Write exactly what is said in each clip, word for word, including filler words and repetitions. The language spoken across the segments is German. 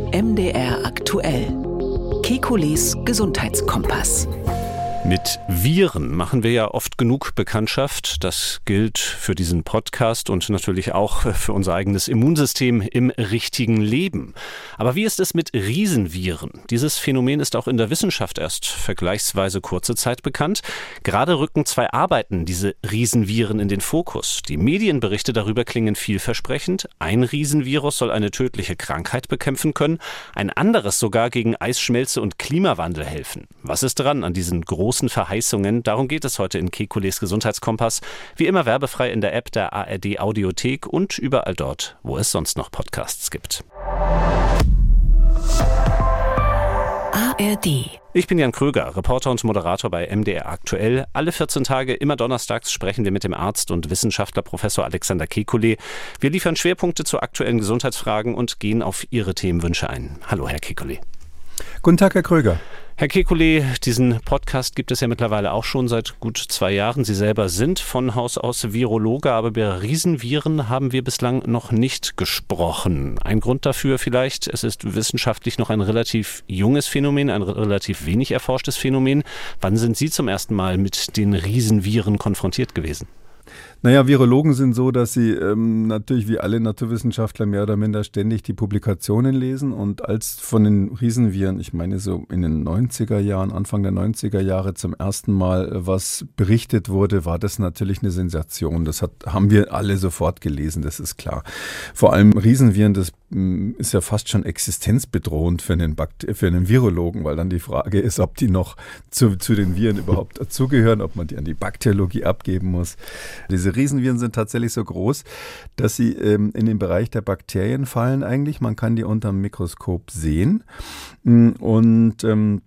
M D R aktuell. Kekules Gesundheitskompass. Mit Viren machen wir ja oft genug Bekanntschaft. Das gilt für diesen Podcast und natürlich auch für unser eigenes Immunsystem im richtigen Leben. Aber wie ist es mit Riesenviren? Dieses Phänomen ist auch in der Wissenschaft erst vergleichsweise kurze Zeit bekannt. Gerade rücken zwei Arbeiten diese Riesenviren in den Fokus. Die Medienberichte darüber klingen vielversprechend. Ein Riesenvirus soll eine tödliche Krankheit bekämpfen können, ein anderes sogar gegen Eisschmelze und Klimawandel helfen. Was ist dran an diesen großen großen Verheißungen? Darum geht es heute in Kekules Gesundheitskompass. Wie immer werbefrei in der App der A R D Audiothek und überall dort, wo es sonst noch Podcasts gibt. A R D. Ich bin Jan Kröger, Reporter und Moderator bei M D R aktuell. Alle vierzehn Tage, immer donnerstags, sprechen wir mit dem Arzt und Wissenschaftler Professor Alexander Kekulé. Wir liefern Schwerpunkte zu aktuellen Gesundheitsfragen und gehen auf Ihre Themenwünsche ein. Hallo, Herr Kekulé. Guten Tag, Herr Kröger. Herr Kekulé, diesen Podcast gibt es ja mittlerweile auch schon seit gut zwei Jahren. Sie selber sind von Haus aus Virologe, aber über Riesenviren haben wir bislang noch nicht gesprochen. Ein Grund dafür vielleicht, es ist wissenschaftlich noch ein relativ junges Phänomen, ein relativ wenig erforschtes Phänomen. Wann sind Sie zum ersten Mal mit den Riesenviren konfrontiert gewesen? Naja, Virologen sind so, dass sie ähm, natürlich wie alle Naturwissenschaftler mehr oder minder ständig die Publikationen lesen. Und als von den Riesenviren, ich meine so in den neunziger Jahren, Anfang der neunziger Jahre zum ersten Mal was berichtet wurde, war das natürlich eine Sensation. Das hat, haben wir alle sofort gelesen, das ist klar. Vor allem Riesenviren, das m, ist ja fast schon existenzbedrohend für einen, Bakt- für einen Virologen, weil dann die Frage ist, ob die noch zu, zu den Viren überhaupt dazugehören, ob man die an die Bakteriologie abgeben muss. Diese Riesenviren sind tatsächlich so groß, dass sie ähm, in den Bereich der Bakterien fallen eigentlich. Man kann die unter dem Mikroskop sehen. Und ähm,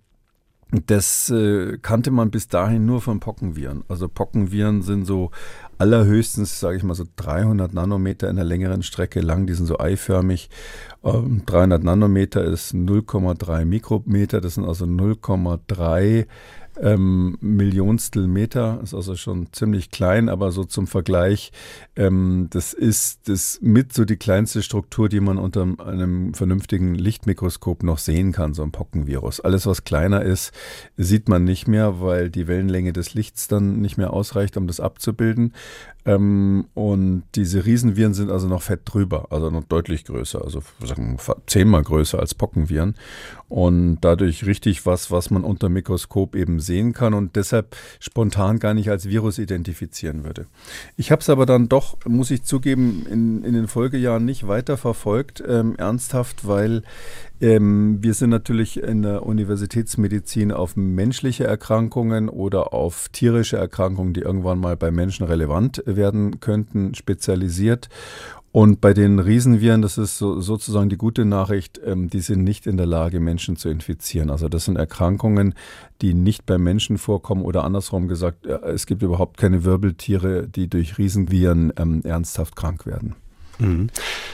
das äh, kannte man bis dahin nur von Pockenviren. Also Pockenviren sind so allerhöchstens, sage ich mal, so dreihundert Nanometer in einer längeren Strecke lang. Die sind so eiförmig. Ähm, dreihundert Nanometer ist null Komma drei Mikrometer. Das sind also null Komma drei Ähm, Millionstel Meter, ist also schon ziemlich klein, aber so zum Vergleich, ähm, das ist das mit so die kleinste Struktur, die man unter einem vernünftigen Lichtmikroskop noch sehen kann, so ein Pockenvirus. Alles, was kleiner ist, sieht man nicht mehr, weil die Wellenlänge des Lichts dann nicht mehr ausreicht, um das abzubilden. Ähm, und diese Riesenviren sind also noch fett drüber, also noch deutlich größer, also sagen wir zehnmal größer als Pockenviren und dadurch richtig was, was man unter Mikroskop eben sehen kann und deshalb spontan gar nicht als Virus identifizieren würde. Ich habe es aber dann doch, muss ich zugeben, in, in den Folgejahren nicht weiter verfolgt, ähm, ernsthaft, weil ähm, wir sind natürlich in der Universitätsmedizin auf menschliche Erkrankungen oder auf tierische Erkrankungen, die irgendwann mal bei Menschen relevant werden könnten, spezialisiert. Und bei den Riesenviren, das ist so, sozusagen die gute Nachricht, ähm, die sind nicht in der Lage, Menschen zu infizieren. Also das sind Erkrankungen, die nicht bei Menschen vorkommen oder andersrum gesagt, äh, es gibt überhaupt keine Wirbeltiere, die durch Riesenviren ähm, ernsthaft krank werden. Mhm.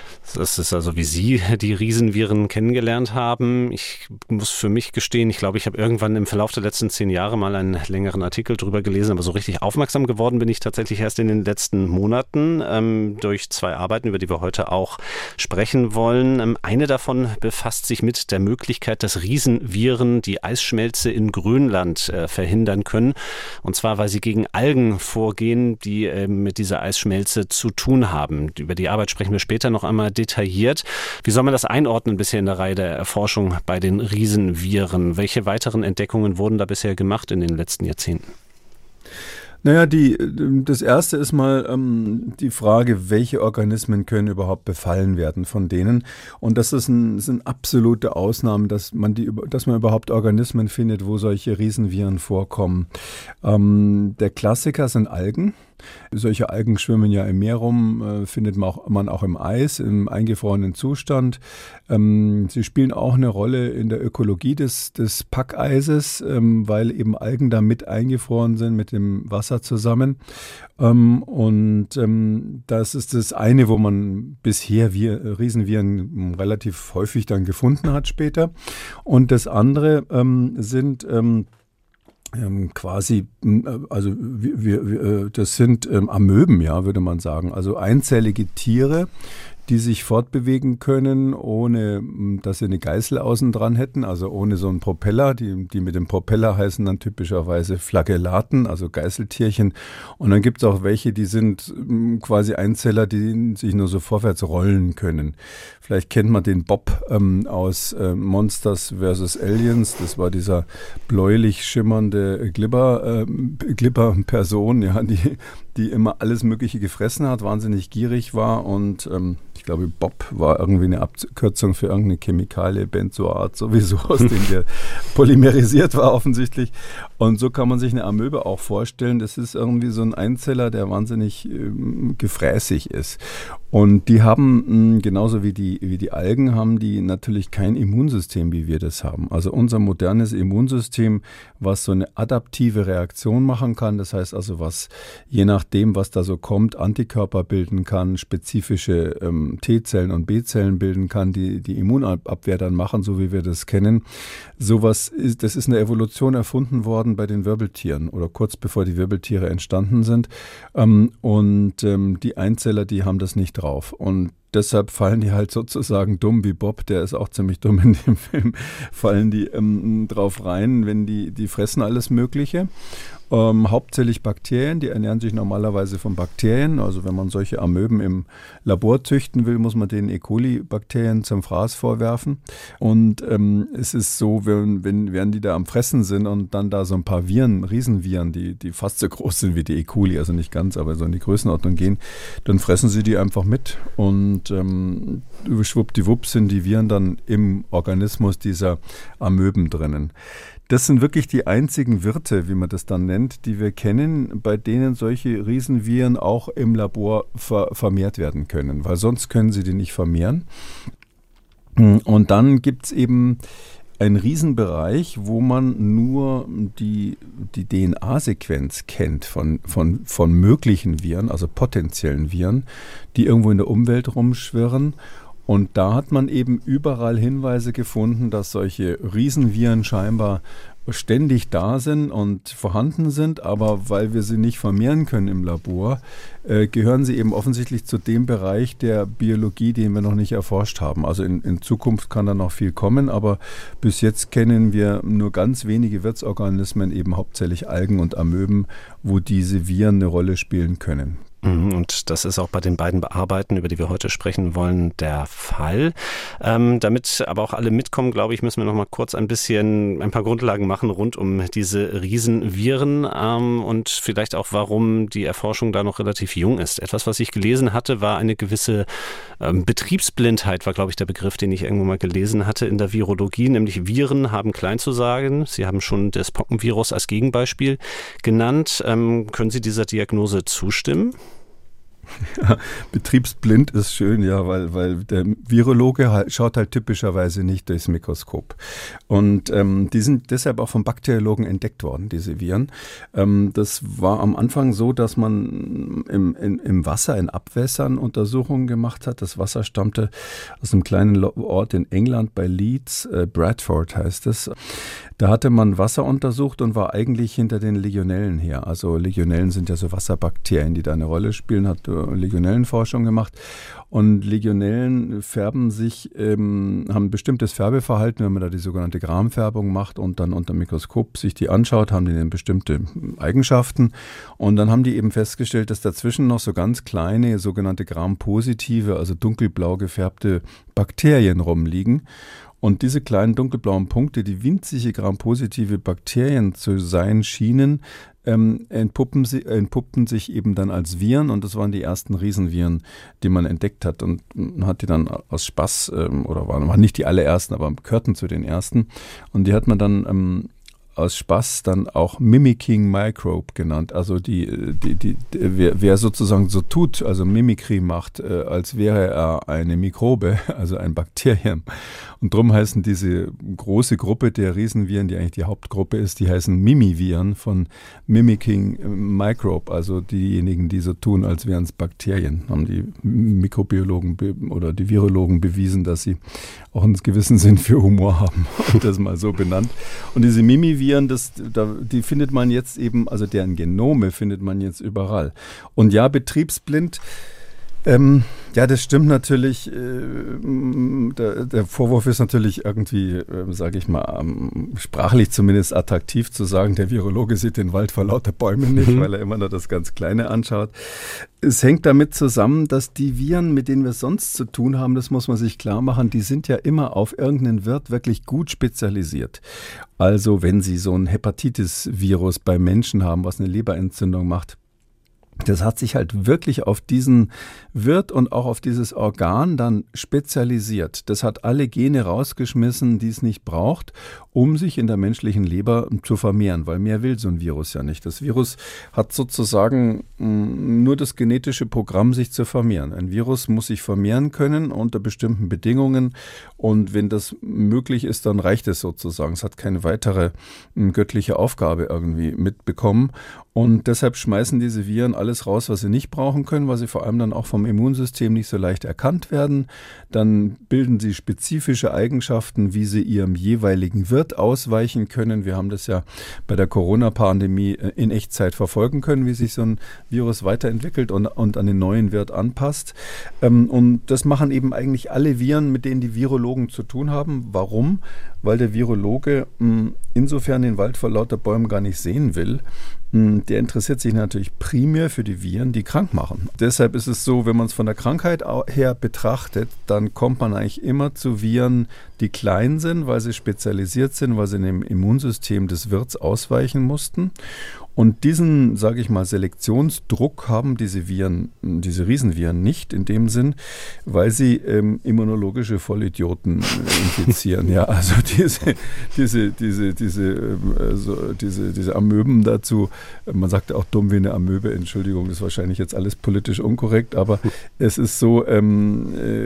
Das ist also, wie Sie die Riesenviren kennengelernt haben. Ich muss für mich gestehen, ich glaube, ich habe irgendwann im Verlauf der letzten zehn Jahre mal einen längeren Artikel drüber gelesen, aber so richtig aufmerksam geworden bin ich tatsächlich erst in den letzten Monaten ähm, durch zwei Arbeiten, über die wir heute auch sprechen wollen. Ähm, eine davon befasst sich mit der Möglichkeit, dass Riesenviren die Eisschmelze in Grönland äh, verhindern können. Und zwar, weil sie gegen Algen vorgehen, die äh, mit dieser Eisschmelze zu tun haben. Über die Arbeit sprechen wir später noch einmal detailliert. Wie soll man das einordnen bisher in der Reihe der Erforschung bei den Riesenviren? Welche weiteren Entdeckungen wurden da bisher gemacht in den letzten Jahrzehnten? Naja, die, das erste ist mal ähm, die Frage, welche Organismen können überhaupt befallen werden von denen. Und das ist ein, sind absolute Ausnahmen, dass man die, dass man überhaupt Organismen findet, wo solche Riesenviren vorkommen. Ähm, der Klassiker sind Algen. Solche Algen schwimmen ja im Meer rum, äh, findet man auch, man auch im Eis, im eingefrorenen Zustand. Ähm, sie spielen auch eine Rolle in der Ökologie des, des Packeises, ähm, weil eben Algen da mit eingefroren sind mit dem Wasser zusammen. Ähm, und ähm, das ist das eine, wo man bisher wir, Riesenviren relativ häufig dann gefunden hat später. Und das andere ähm, sind ähm, Ähm, quasi, also wir, wir, das sind ähm, Amöben, ja, würde man sagen. Also einzellige Tiere, die sich fortbewegen können, ohne dass sie eine Geißel außen dran hätten, also ohne so einen Propeller. Die, die mit dem Propeller heißen dann typischerweise Flagellaten, also Geißeltierchen. Und dann gibt es auch welche, die sind quasi Einzeller, die sich nur so vorwärts rollen können. Vielleicht kennt man den Bob ähm, aus äh, Monsters versus. Aliens. Das war dieser bläulich schimmernde Glibber, äh, Glibber-Person, ja, die, die immer alles Mögliche gefressen hat, wahnsinnig gierig war und ähm, ich glaube, Bob war irgendwie eine Abkürzung für irgendeine Chemikalie, Benzoat sowieso, aus dem der polymerisiert war offensichtlich. Und so kann man sich eine Amöbe auch vorstellen. Das ist irgendwie so ein Einzeller, der wahnsinnig ähm, gefräßig ist. Und die haben, mh, genauso wie die, wie die Algen, haben die natürlich kein Immunsystem, wie wir das haben. Also unser modernes Immunsystem, was so eine adaptive Reaktion machen kann, das heißt also, was je nachdem, was da so kommt, Antikörper bilden kann, spezifische ähm, T-Zellen und B-Zellen bilden kann, die die Immunabwehr dann machen, so wie wir das kennen. Sowas ist, das ist in der Evolution erfunden worden bei den Wirbeltieren oder kurz bevor die Wirbeltiere entstanden sind. Ähm, und ähm, die Einzeller, die haben das nicht drauf. Und deshalb fallen die halt sozusagen dumm wie Bob, der ist auch ziemlich dumm in dem Film, fallen die ähm, drauf rein, wenn die, die fressen alles Mögliche. Ähm, hauptsächlich Bakterien, die ernähren sich normalerweise von Bakterien. Also wenn man solche Amöben im Labor züchten will, muss man denen E. coli-Bakterien zum Fraß vorwerfen. Und ähm, es ist so, wenn, wenn, wenn die da am Fressen sind und dann da so ein paar Viren, Riesenviren, die, die fast so groß sind wie die E. coli, also nicht ganz, aber so in die Größenordnung gehen, dann fressen sie die einfach mit. Und ähm, schwuppdiwupp sind die Viren dann im Organismus dieser Amöben drinnen. Das sind wirklich die einzigen Wirte, wie man das dann nennt, die wir kennen, bei denen solche Riesenviren auch im Labor ver- vermehrt werden können, weil sonst können sie die nicht vermehren. Und dann gibt es eben einen Riesenbereich, wo man nur die, die D N A-Sequenz kennt von, von, von möglichen Viren, also potenziellen Viren, die irgendwo in der Umwelt rumschwirren. Und da hat man eben überall Hinweise gefunden, dass solche Riesenviren scheinbar ständig da sind und vorhanden sind, aber weil wir sie nicht vermehren können im Labor, äh, gehören sie eben offensichtlich zu dem Bereich der Biologie, den wir noch nicht erforscht haben. Also in, in Zukunft kann da noch viel kommen, aber bis jetzt kennen wir nur ganz wenige Wirtsorganismen, eben hauptsächlich Algen und Amöben, wo diese Viren eine Rolle spielen können. Und das ist auch bei den beiden Bearbeiten, über die wir heute sprechen wollen, der Fall. Ähm, damit aber auch alle mitkommen, glaube ich, müssen wir noch mal kurz ein bisschen, ein paar Grundlagen machen rund um diese Riesenviren ähm, und vielleicht auch, warum die Erforschung da noch relativ jung ist. Etwas, was ich gelesen hatte, war eine gewisse ähm, Betriebsblindheit, war, glaube ich, der Begriff, den ich irgendwo mal gelesen hatte in der Virologie, nämlich Viren haben klein zu sagen. Sie haben schon das Pockenvirus als Gegenbeispiel genannt. Ähm, können Sie dieser Diagnose zustimmen? Ja, betriebsblind ist schön, ja, weil, weil der Virologe halt, schaut halt typischerweise nicht durchs Mikroskop. Und ähm, die sind deshalb auch von Bakteriologen entdeckt worden, diese Viren. Ähm, das war am Anfang so, dass man im, in, im Wasser, in Abwässern Untersuchungen gemacht hat. Das Wasser stammte aus einem kleinen Ort in England bei Leeds, äh, Bradford heißt es. Da hatte man Wasser untersucht und war eigentlich hinter den Legionellen her. Also Legionellen sind ja so Wasserbakterien, die da eine Rolle spielen, hat Legionellenforschung gemacht. Und Legionellen färben sich, ähm, haben ein bestimmtes Färbeverhalten, wenn man da die sogenannte Gramfärbung macht und dann unter dem Mikroskop sich die anschaut, haben die dann bestimmte Eigenschaften. Und dann haben die eben festgestellt, dass dazwischen noch so ganz kleine sogenannte Gram-positive, also dunkelblau gefärbte Bakterien rumliegen. Und diese kleinen dunkelblauen Punkte, die winzige Gram-positive Bakterien zu sein schienen, ähm, entpuppen, sie, entpuppten sich eben dann als Viren. Und das waren die ersten Riesenviren, die man entdeckt hat. Und man hat die dann aus Spaß, ähm, oder waren, waren nicht die allerersten, aber gehörten zu den ersten. Und die hat man dann ähm, aus Spaß dann auch Mimicking Microbe genannt. Also die, die, die, die wer, wer sozusagen so tut, also Mimikry macht, äh, als wäre er eine Mikrobe, also ein Bakterium. Und darum heißen diese große Gruppe der Riesenviren, die eigentlich die Hauptgruppe ist, die heißen Mimiviren von Mimicking Microbe, also diejenigen, die so tun, als wären es Bakterien. Haben die Mikrobiologen be- oder die Virologen bewiesen, dass sie auch einen gewissen Sinn für Humor haben und das mal so benannt. Und diese Mimiviren, das, da, die findet man jetzt eben, also deren Genome findet man jetzt überall. Und ja, betriebsblind, Ähm, ja, das stimmt natürlich. Äh, der, der Vorwurf ist natürlich irgendwie, äh, sage ich mal, ähm, sprachlich zumindest attraktiv zu sagen, der Virologe sieht den Wald vor lauter Bäumen nicht, mhm. weil er immer nur das ganz Kleine anschaut. Es hängt damit zusammen, dass die Viren, mit denen wir sonst zu tun haben, das muss man sich klar machen, die sind ja immer auf irgendeinen Wirt wirklich gut spezialisiert. Also wenn Sie so ein Hepatitis-Virus bei Menschen haben, was eine Leberentzündung macht, das hat sich halt wirklich auf diesen Wirt und auch auf dieses Organ dann spezialisiert. Das hat alle Gene rausgeschmissen, die es nicht braucht, um sich in der menschlichen Leber zu vermehren, weil mehr will so ein Virus ja nicht. Das Virus hat sozusagen nur das genetische Programm, sich zu vermehren. Ein Virus muss sich vermehren können unter bestimmten Bedingungen und wenn das möglich ist, dann reicht es sozusagen. Es hat keine weitere göttliche Aufgabe irgendwie mitbekommen und deshalb schmeißen diese Viren alles raus, was sie nicht brauchen können, weil sie vor allem dann auch vom Immunsystem nicht so leicht erkannt werden. Dann bilden sie spezifische Eigenschaften, wie sie ihrem jeweiligen Wirt ausweichen können. Wir haben das ja bei der Corona-Pandemie in Echtzeit verfolgen können, wie sich so ein Virus weiterentwickelt und, und an den neuen Wirt anpasst. Und das machen eben eigentlich alle Viren, mit denen die Virologen zu tun haben. Warum? Weil der Virologe mh, insofern den Wald vor lauter Bäumen gar nicht sehen will. Mh, der interessiert sich natürlich primär für die Viren, die krank machen. Deshalb ist es so, wenn man es von der Krankheit her betrachtet, dann kommt man eigentlich immer zu Viren, die klein sind, weil sie spezialisiert sind, weil sie in dem Immunsystem des Wirts ausweichen mussten. Und diesen, sage ich mal, Selektionsdruck haben diese Viren, diese Riesenviren nicht in dem Sinn, weil sie ähm, immunologische Vollidioten äh, infizieren. Ja, also diese, diese, diese, diese, ähm, also diese, diese Amöben dazu, man sagt auch dumm wie eine Amöbe, Entschuldigung, das ist wahrscheinlich jetzt alles politisch unkorrekt, aber es ist so, ähm,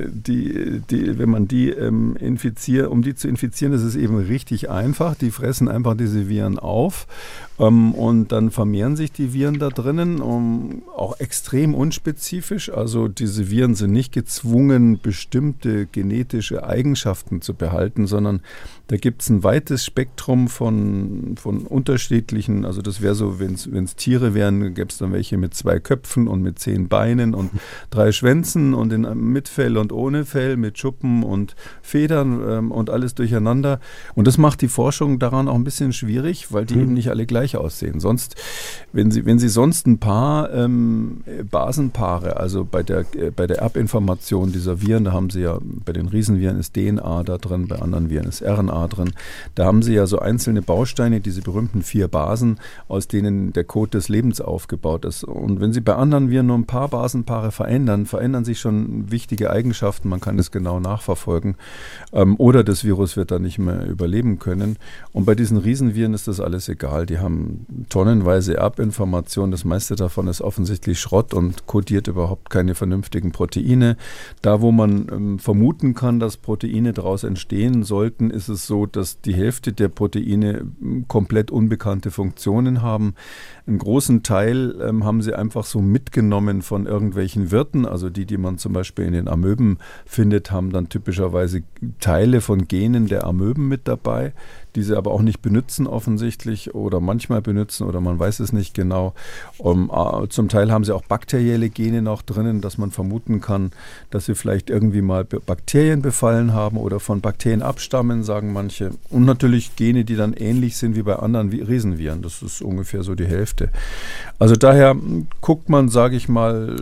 die, die, wenn man die ähm, infiziert, um die zu infizieren, das ist eben richtig einfach. Die fressen einfach diese Viren auf ähm, und dann vermehren sich die Viren da drinnen, um, auch extrem unspezifisch. Also diese Viren sind nicht gezwungen, bestimmte genetische Eigenschaften zu behalten, sondern da gibt es ein weites Spektrum von, von unterschiedlichen, also das wäre so, wenn es Tiere wären, gäbe es dann welche mit zwei Köpfen und mit zehn Beinen und drei Schwänzen und in, mit Fell und ohne Fell, mit Schuppen und Federn ähm, und alles durcheinander. Und das macht die Forschung daran auch ein bisschen schwierig, weil die mhm. eben nicht alle gleich aussehen. Sonst, wenn Sie, wenn Sie sonst ein paar ähm, Basenpaare, also bei der, äh, bei der Erbinformation dieser Viren, da haben Sie ja, bei den Riesenviren ist D N A da drin, bei anderen Viren ist R N A drin. Da haben Sie ja so einzelne Bausteine, diese berühmten vier Basen, aus denen der Code des Lebens aufgebaut ist. Und wenn Sie bei anderen Viren nur ein paar Basenpaare verändern, verändern sich schon wichtige Eigenschaften. Man kann das genau nachverfolgen. Ähm, oder das Virus wird dann nicht mehr überleben können. Und bei diesen Riesenviren ist das alles egal. Die haben tonnenweise Erbinformationen. Das meiste davon ist offensichtlich Schrott und kodiert überhaupt keine vernünftigen Proteine. Da, wo man ähm, vermuten kann, dass Proteine daraus entstehen sollten, ist es so, dass die Hälfte der Proteine komplett unbekannte Funktionen haben. Einen großen Teil ähm, haben sie einfach so mitgenommen von irgendwelchen Wirten. Also die, die man zum Beispiel in den Amöben findet, haben dann typischerweise Teile von Genen der Amöben mit dabei, die sie aber auch nicht benutzen offensichtlich oder manchmal benutzen oder man weiß es nicht genau. Um, uh, zum Teil haben sie auch bakterielle Gene noch drinnen, dass man vermuten kann, dass sie vielleicht irgendwie mal Bakterien befallen haben oder von Bakterien abstammen, sagen manche. Und natürlich Gene, die dann ähnlich sind wie bei anderen Riesenviren. Das ist ungefähr so die Hälfte. Also daher guckt man, sage ich mal,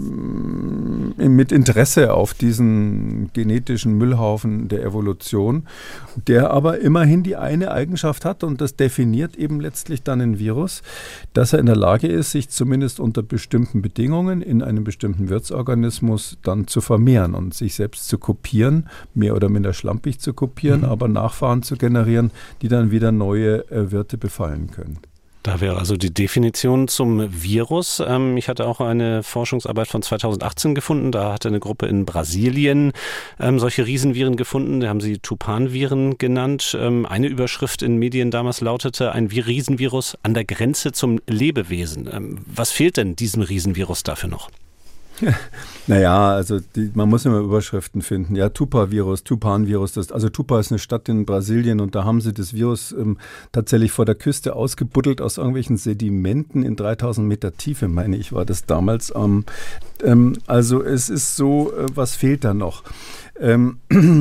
mit Interesse auf diesen genetischen Müllhaufen der Evolution, der aber immerhin die eine Eigenschaft hat und das definiert eben letztlich dann ein Virus, dass er in der Lage ist, sich zumindest unter bestimmten Bedingungen in einem bestimmten Wirtsorganismus dann zu vermehren und sich selbst zu kopieren, mehr oder minder schlampig zu kopieren, mhm. aber Nachfahren zu generieren, die dann wieder neue äh, Wirte befallen können. Da wäre also die Definition zum Virus. Ich hatte auch eine Forschungsarbeit von zweitausendachtzehn gefunden. Da hatte eine Gruppe in Brasilien ähm, solche Riesenviren gefunden. Da haben sie Tupan-Viren genannt. Ähm, eine Überschrift in Medien damals lautete, ein Riesenvirus an der Grenze zum Lebewesen. Ähm, was fehlt denn diesem Riesenvirus dafür noch? Naja, also die, man muss immer Überschriften finden. Ja, Tupá-Virus, Tupan-Virus. Das, also Tupá ist eine Stadt in Brasilien und da haben sie das Virus ähm, tatsächlich vor der Küste ausgebuddelt aus irgendwelchen Sedimenten in dreitausend Meter Tiefe, meine ich, war das damals. Ähm, ähm, also es ist so, äh, was fehlt da noch? Ähm,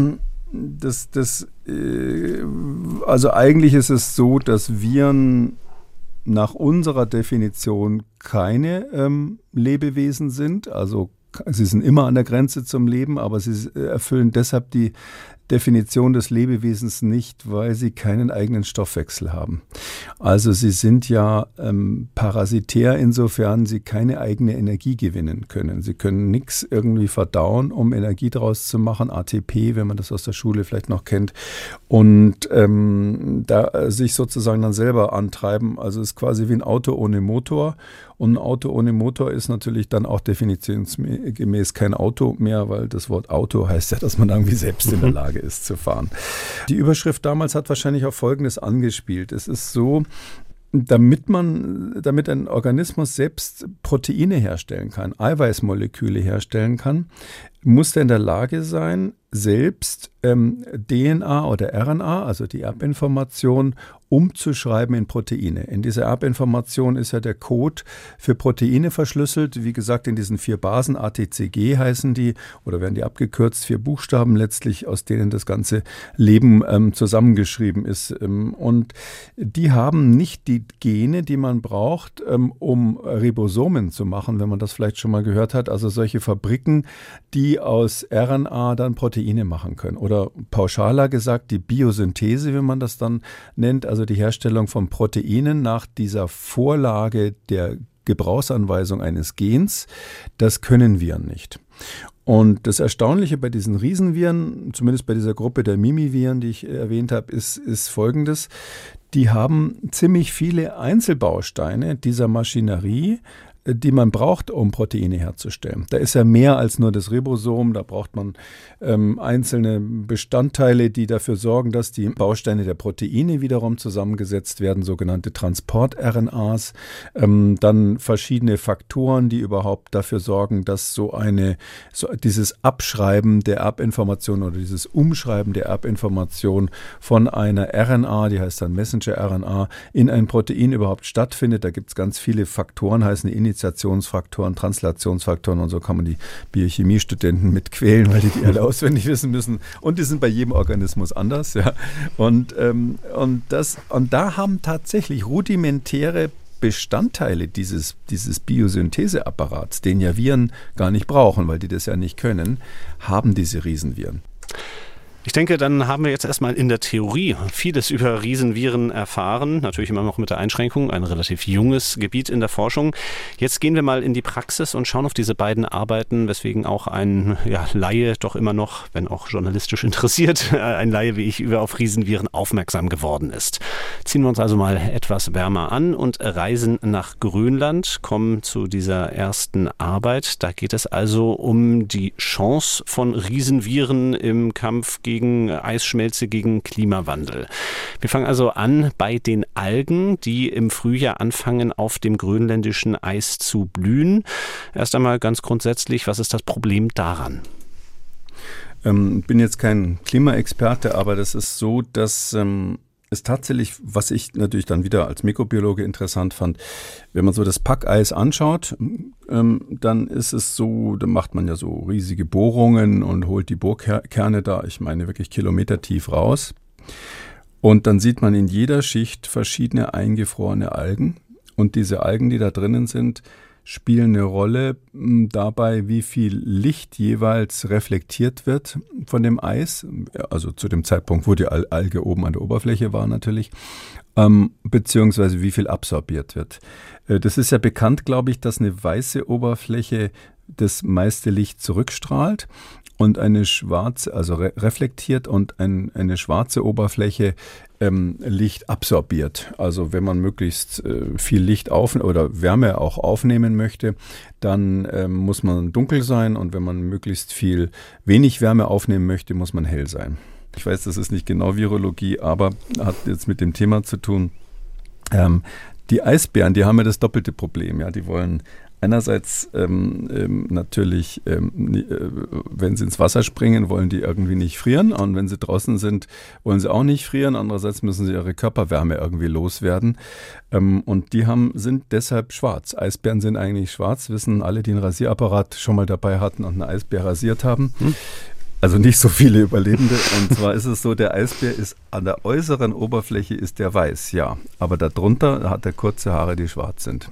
das, das, äh, also eigentlich ist es so, dass Viren nach unserer Definition keine ähm, Lebewesen sind, also sie sind immer an der Grenze zum Leben, aber sie erfüllen deshalb die Definition des Lebewesens nicht, weil sie keinen eigenen Stoffwechsel haben. Also sie sind ja ähm, parasitär, insofern sie keine eigene Energie gewinnen können. Sie können nichts irgendwie verdauen, um Energie daraus zu machen, A T P, wenn man das aus der Schule vielleicht noch kennt, und ähm, da sich sozusagen dann selber antreiben. Also es ist quasi wie ein Auto ohne Motor. Und ein Auto ohne Motor ist natürlich dann auch definitionsgemäß kein Auto mehr, weil das Wort Auto heißt ja, dass man irgendwie selbst in der Lage ist zu fahren. Die Überschrift damals hat wahrscheinlich auf Folgendes angespielt. Es ist so, damit man, damit ein Organismus selbst Proteine herstellen kann, Eiweißmoleküle herstellen kann, muss er in der Lage sein, selbst ähm, D N A oder R N A, also die Erbinformation, umzuschreiben in Proteine. In dieser Erbinformation ist ja der Code für Proteine verschlüsselt. Wie gesagt, in diesen vier Basen, A T C G heißen die, oder werden die abgekürzt, vier Buchstaben letztlich, aus denen das ganze Leben ähm, zusammengeschrieben ist. Ähm, und die haben nicht die Gene, die man braucht, ähm, um Ribosomen zu machen, wenn man das vielleicht schon mal gehört hat. Also solche Fabriken, die aus R N A dann Proteine machen können. Oder pauschaler gesagt, die Biosynthese, wie man das dann nennt, also die Herstellung von Proteinen nach dieser Vorlage der Gebrauchsanweisung eines Gens, das können Viren nicht. Und das Erstaunliche bei diesen Riesenviren, zumindest bei dieser Gruppe der Mimiviren, die ich erwähnt habe, ist, ist Folgendes. Die haben ziemlich viele Einzelbausteine dieser Maschinerie, die man braucht, um Proteine herzustellen. Da ist ja mehr als nur das Ribosom, da braucht man ähm, einzelne Bestandteile, die dafür sorgen, dass die Bausteine der Proteine wiederum zusammengesetzt werden, sogenannte Transport-R N As, ähm, dann verschiedene Faktoren, die überhaupt dafür sorgen, dass so eine, so dieses Abschreiben der Erbinformation oder dieses Umschreiben der Erbinformation von einer R N A, die heißt dann Messenger-R N A, in ein Protein überhaupt stattfindet. Da gibt es ganz viele Faktoren, heißen die Initiationsfaktoren, Translationsfaktoren, und so kann man die Biochemiestudenten mit quälen, weil die die alle auswendig wissen müssen. Und die sind bei jedem Organismus anders. Ja. Und, ähm, und, das, und da haben tatsächlich rudimentäre Bestandteile dieses, dieses Biosyntheseapparats, den ja Viren gar nicht brauchen, weil die das ja nicht können, haben diese Riesenviren. Ich denke, dann haben wir jetzt erstmal in der Theorie vieles über Riesenviren erfahren. Natürlich immer noch mit der Einschränkung, ein relativ junges Gebiet in der Forschung. Jetzt gehen wir mal in die Praxis und schauen auf diese beiden Arbeiten, weswegen auch ein ja, Laie doch immer noch, wenn auch journalistisch interessiert, ein Laie wie ich, über auf Riesenviren aufmerksam geworden ist. Ziehen wir uns also mal etwas wärmer an und reisen nach Grönland, kommen zu dieser ersten Arbeit. Da geht es also um die Chance von Riesenviren im Kampf gegen gegen Eisschmelze, gegen Klimawandel. Wir fangen also an bei den Algen, die im Frühjahr anfangen, auf dem grönländischen Eis zu blühen. Erst einmal ganz grundsätzlich, was ist das Problem daran? Ich ähm, bin jetzt kein Klimaexperte, aber das ist so, dass ähm, es tatsächlich, was ich natürlich dann wieder als Mikrobiologe interessant fand, wenn man so das Packeis anschaut, ähm, dann ist es so, da macht man ja so riesige Bohrungen und holt die Bohrkerne da, ich meine wirklich kilometertief raus. Und dann sieht man in jeder Schicht verschiedene eingefrorene Algen. Und diese Algen, die da drinnen sind, spielen eine Rolle dabei, wie viel Licht jeweils reflektiert wird von dem Eis, also zu dem Zeitpunkt, wo die Alge oben an der Oberfläche war natürlich, ähm, beziehungsweise wie viel absorbiert wird. Äh, das ist ja bekannt, glaube ich, dass eine weiße Oberfläche das meiste Licht zurückstrahlt und eine schwarze, also re- reflektiert und ein, eine schwarze Oberfläche ähm, Licht absorbiert. Also wenn man möglichst äh, viel Licht auf oder Wärme auch aufnehmen möchte, dann ähm, muss man dunkel sein, und wenn man möglichst viel wenig Wärme aufnehmen möchte, muss man hell sein. Ich weiß, das ist nicht genau Virologie, aber hat jetzt mit dem Thema zu tun. Ähm, die Eisbären, die haben ja das doppelte Problem. Ja, die wollen einerseits ähm, ähm, natürlich, ähm, äh, wenn sie ins Wasser springen, wollen die irgendwie nicht frieren. Und wenn sie draußen sind, wollen sie auch nicht frieren. Andererseits müssen sie ihre Körperwärme irgendwie loswerden. Ähm, und die haben, sind deshalb schwarz. Eisbären sind eigentlich schwarz, wissen alle, die einen Rasierapparat schon mal dabei hatten und einen Eisbär rasiert haben. Hm. Also nicht so viele Überlebende. Und zwar ist es so, der Eisbär ist an der äußeren Oberfläche ist der weiß, ja. Aber darunter hat er kurze Haare, die schwarz sind.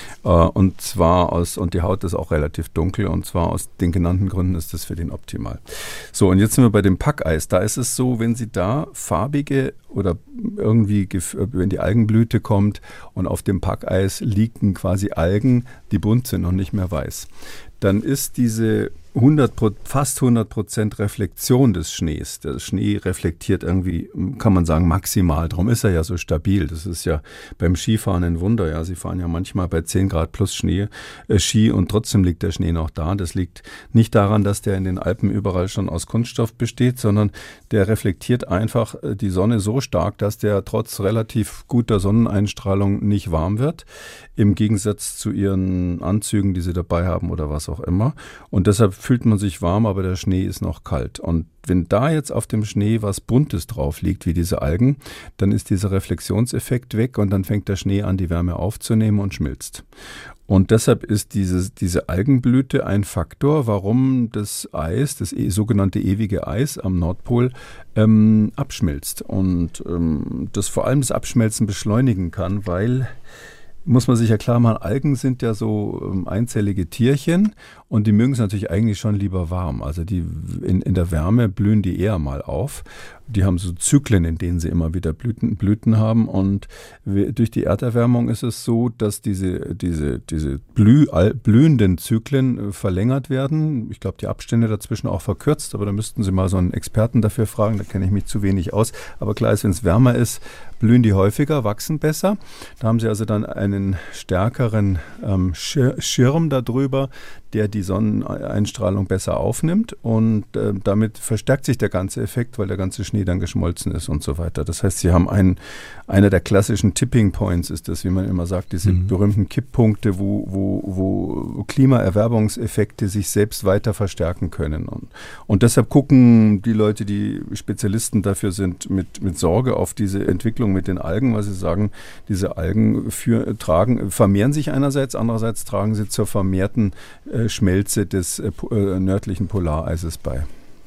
Und zwar aus, und die Haut ist auch relativ dunkel. Und zwar aus den genannten Gründen ist das für den optimal. So, und jetzt sind wir bei dem Packeis. Da ist es so, wenn Sie da farbige oder irgendwie, wenn die Algenblüte kommt und auf dem Packeis liegen quasi Algen, die bunt sind und nicht mehr weiß, dann ist diese hundert, fast hundert Prozent Reflexion des Schnees. Der Schnee reflektiert irgendwie, kann man sagen, maximal. Darum ist er ja so stabil. Das ist ja beim Skifahren ein Wunder. Ja, Sie fahren ja manchmal bei zehn Grad plus Schnee, äh, Ski und trotzdem liegt der Schnee noch da. Das liegt nicht daran, dass der in den Alpen überall schon aus Kunststoff besteht, sondern der reflektiert einfach die Sonne so stark, dass der trotz relativ guter Sonneneinstrahlung nicht warm wird. Im Gegensatz zu Ihren Anzügen, die Sie dabei haben oder was auch immer. Und deshalb fühlt man sich warm, aber der Schnee ist noch kalt. Und wenn da jetzt auf dem Schnee was Buntes drauf liegt, wie diese Algen, dann ist dieser Reflexionseffekt weg und dann fängt der Schnee an, die Wärme aufzunehmen und schmilzt. Und deshalb ist diese, diese Algenblüte ein Faktor, warum das Eis, das sogenannte ewige Eis am Nordpol, ähm, abschmilzt. Und ähm, das vor allem das Abschmelzen beschleunigen kann, weil, muss man sich ja klar machen, Algen sind ja so ähm, einzellige Tierchen und die mögen es natürlich eigentlich schon lieber warm. Also die in, in der Wärme blühen die eher mal auf. Die haben so Zyklen, in denen sie immer wieder Blüten, Blüten haben. Und wir, durch die Erderwärmung ist es so, dass diese, diese, diese blüh, all, blühenden Zyklen äh, verlängert werden. Ich glaube, die Abstände dazwischen auch verkürzt. Aber da müssten Sie mal so einen Experten dafür fragen. Da kenne ich mich zu wenig aus. Aber klar ist, wenn es wärmer ist, blühen die häufiger, wachsen besser. Da haben Sie also dann einen stärkeren ähm, Schir- Schirm darüber, der die Sonneneinstrahlung besser aufnimmt. Und äh, damit verstärkt sich der ganze Effekt, weil der ganze Schnee dann geschmolzen ist und so weiter. Das heißt, Sie haben einen, einer der klassischen Tipping Points ist das, wie man immer sagt, diese mhm. berühmten Kipppunkte, wo, wo, wo Klimaerwärmungseffekte sich selbst weiter verstärken können. Und, und deshalb gucken die Leute, die Spezialisten dafür sind, mit, mit Sorge auf diese Entwicklung mit den Algen, weil sie sagen, diese Algen für, tragen, vermehren sich einerseits, andererseits tragen sie zur vermehrten äh, Schmelze des äh, nördlichen Polareises bei.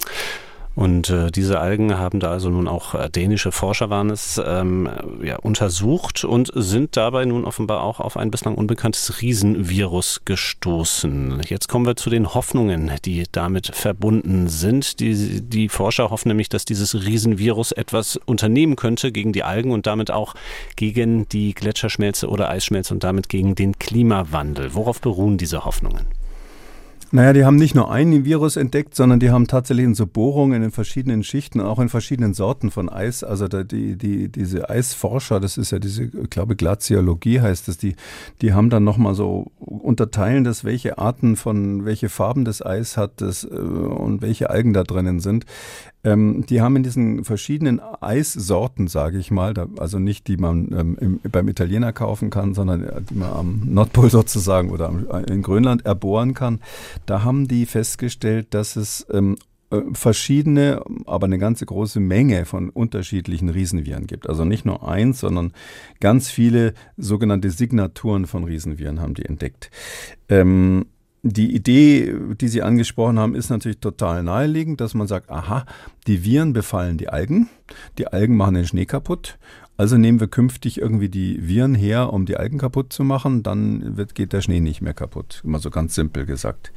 Und äh, diese Algen haben da also nun auch äh, dänische Forscher waren es ähm, ja, untersucht und sind dabei nun offenbar auch auf ein bislang unbekanntes Riesenvirus gestoßen. Jetzt kommen wir zu den Hoffnungen, die damit verbunden sind. Die, die Forscher hoffen nämlich, dass dieses Riesenvirus etwas unternehmen könnte gegen die Algen und damit auch gegen die Gletscherschmelze oder Eisschmelze und damit gegen den Klimawandel. Worauf beruhen diese Hoffnungen? Naja, die haben nicht nur ein Virus entdeckt, sondern die haben tatsächlich so Bohrungen in verschiedenen Schichten, auch in verschiedenen Sorten von Eis. Also da die, die, diese Eisforscher, das ist ja diese, ich glaube, Glaziologie heißt das, die, die haben dann nochmal so, unterteilen das, welche Arten von, welche Farben das Eis hat das, und welche Algen da drinnen sind. Ähm, die haben in diesen verschiedenen Eissorten, sage ich mal, da, also nicht die man ähm, im, beim Italiener kaufen kann, sondern die man am Nordpol sozusagen oder am, in Grönland erbohren kann, da haben die festgestellt, dass es ähm, verschiedene, aber eine ganze große Menge von unterschiedlichen Riesenviren gibt. Also nicht nur eins, sondern ganz viele sogenannte Signaturen von Riesenviren haben die entdeckt. Ähm, Die Idee, die Sie angesprochen haben, ist natürlich total naheliegend, dass man sagt, aha, die Viren befallen die Algen, die Algen machen den Schnee kaputt, also nehmen wir künftig irgendwie die Viren her, um die Algen kaputt zu machen, dann wird, geht der Schnee nicht mehr kaputt, immer so ganz simpel gesagt.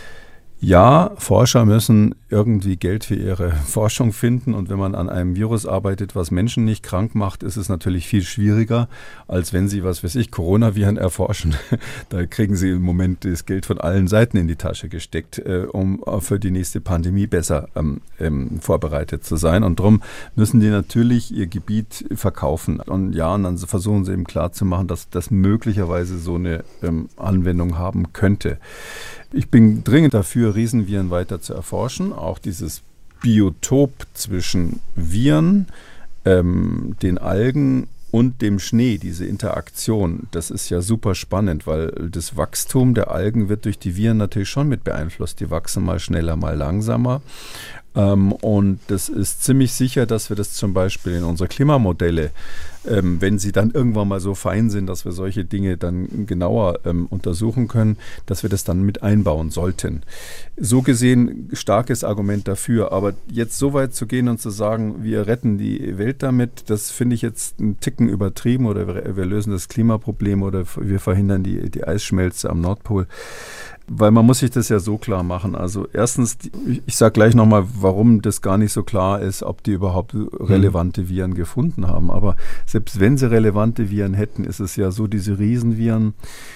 Ja, Forscher müssen irgendwie Geld für ihre Forschung finden und wenn man an einem Virus arbeitet, was Menschen nicht krank macht, ist es natürlich viel schwieriger, als wenn sie, was weiß ich, Coronaviren erforschen. Da kriegen sie im Moment das Geld von allen Seiten in die Tasche gesteckt, äh, um für die nächste Pandemie besser ähm, ähm, vorbereitet zu sein. Und darum müssen die natürlich ihr Gebiet verkaufen. Und ja, und dann versuchen sie eben klarzumachen, dass das möglicherweise so eine ähm, Anwendung haben könnte. Ich bin dringend dafür, Riesenviren weiter zu erforschen. Auch dieses Biotop zwischen Viren, ähm, den Algen und dem Schnee, diese Interaktion, das ist ja super spannend, weil das Wachstum der Algen wird durch die Viren natürlich schon mit beeinflusst. Die wachsen mal schneller, mal langsamer. Ähm, und das ist ziemlich sicher, dass wir das zum Beispiel in unsere Klimamodelle, ähm, wenn sie dann irgendwann mal so fein sind, dass wir solche Dinge dann genauer ähm, untersuchen können, dass wir das dann mit einbauen sollten. So gesehen, starkes Argument dafür. Aber jetzt so weit zu gehen und zu sagen, wir retten die Welt damit, das finde ich jetzt einen Ticken übertrieben, oder wir, wir lösen das Klimaproblem oder wir verhindern die, die Eisschmelze am Nordpol. Weil man muss sich das ja so klar machen. Also erstens, ich sage gleich nochmal, warum das gar nicht so klar ist, ob die überhaupt relevante Viren gefunden haben. Aber selbst wenn sie relevante Viren hätten, ist es ja so, diese Riesenviren,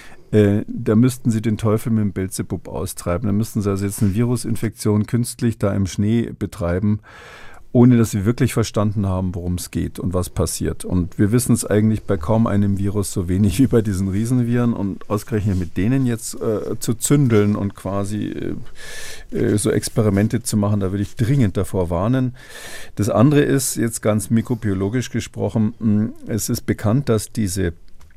äh, da müssten sie den Teufel mit dem Beelzebub austreiben. Da müssten sie also jetzt eine Virusinfektion künstlich da im Schnee betreiben, ohne dass sie wirklich verstanden haben, worum es geht und was passiert. Und wir wissen es eigentlich bei kaum einem Virus so wenig wie bei diesen Riesenviren. Und ausgerechnet mit denen jetzt äh, zu zündeln und quasi äh, so Experimente zu machen, da würde ich dringend davor warnen. Das andere ist, jetzt ganz mikrobiologisch gesprochen, mh, es ist bekannt, dass diese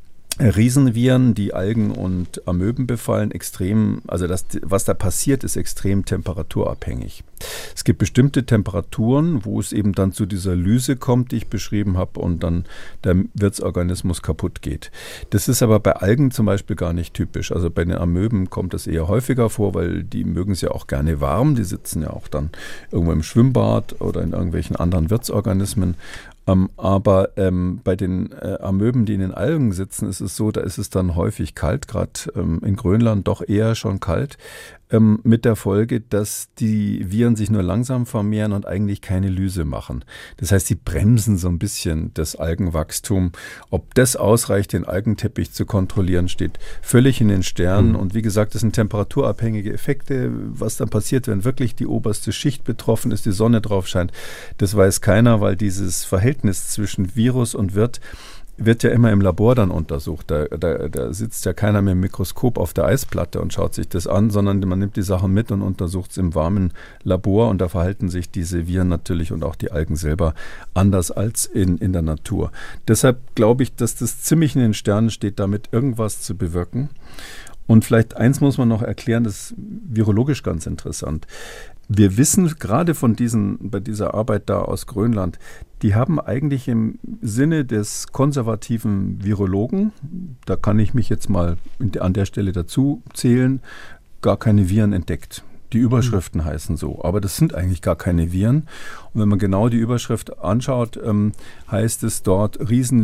Riesenviren, die Algen und Amöben befallen, extrem, also das, was da passiert, ist extrem temperaturabhängig. Es gibt bestimmte Temperaturen, wo es eben dann zu dieser Lyse kommt, die ich beschrieben habe, und dann der Wirtsorganismus kaputt geht. Das ist aber bei Algen zum Beispiel gar nicht typisch. Also bei den Amöben kommt das eher häufiger vor, weil die mögen es ja auch gerne warm. Die sitzen ja auch dann irgendwo im Schwimmbad oder in irgendwelchen anderen Wirtsorganismen. Ähm, aber ähm, bei den äh, Amöben, die in den Algen sitzen, ist es so, da ist es dann häufig kalt, gerade ähm, in Grönland doch eher schon kalt, ähm, mit der Folge, dass die Viren sich nur langsam vermehren und eigentlich keine Lyse machen. Das heißt, sie bremsen so ein bisschen das Algenwachstum. Ob das ausreicht, den Algenteppich zu kontrollieren, steht völlig in den Sternen. Mhm. Und wie gesagt, das sind temperaturabhängige Effekte. Was dann passiert, wenn wirklich die oberste Schicht betroffen ist, die Sonne drauf scheint, das weiß keiner, weil dieses Verhältnis zwischen Virus und Wirt wird ja immer im Labor dann untersucht. Da, da, da sitzt ja keiner mit dem Mikroskop auf der Eisplatte und schaut sich das an, sondern man nimmt die Sachen mit und untersucht es im warmen Labor, und da verhalten sich diese Viren natürlich und auch die Algen selber anders als in, in der Natur. Deshalb glaube ich, dass das ziemlich in den Sternen steht, damit irgendwas zu bewirken. Und vielleicht eins muss man noch erklären, das ist virologisch ganz interessant. Wir wissen gerade von diesen, bei dieser Arbeit da aus Grönland, die haben eigentlich im Sinne des konservativen Virologen, da kann ich mich jetzt mal an der Stelle dazu zählen, gar keine Viren entdeckt. Die Überschriften mhm. heißen so, aber das sind eigentlich gar keine Viren. Und wenn man genau die Überschrift anschaut, ähm, heißt es dort,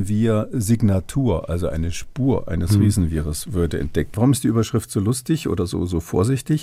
Riesenvir-Signatur, also eine Spur eines mhm. Riesenvirus würde entdeckt. Warum ist die Überschrift so lustig oder so, so vorsichtig?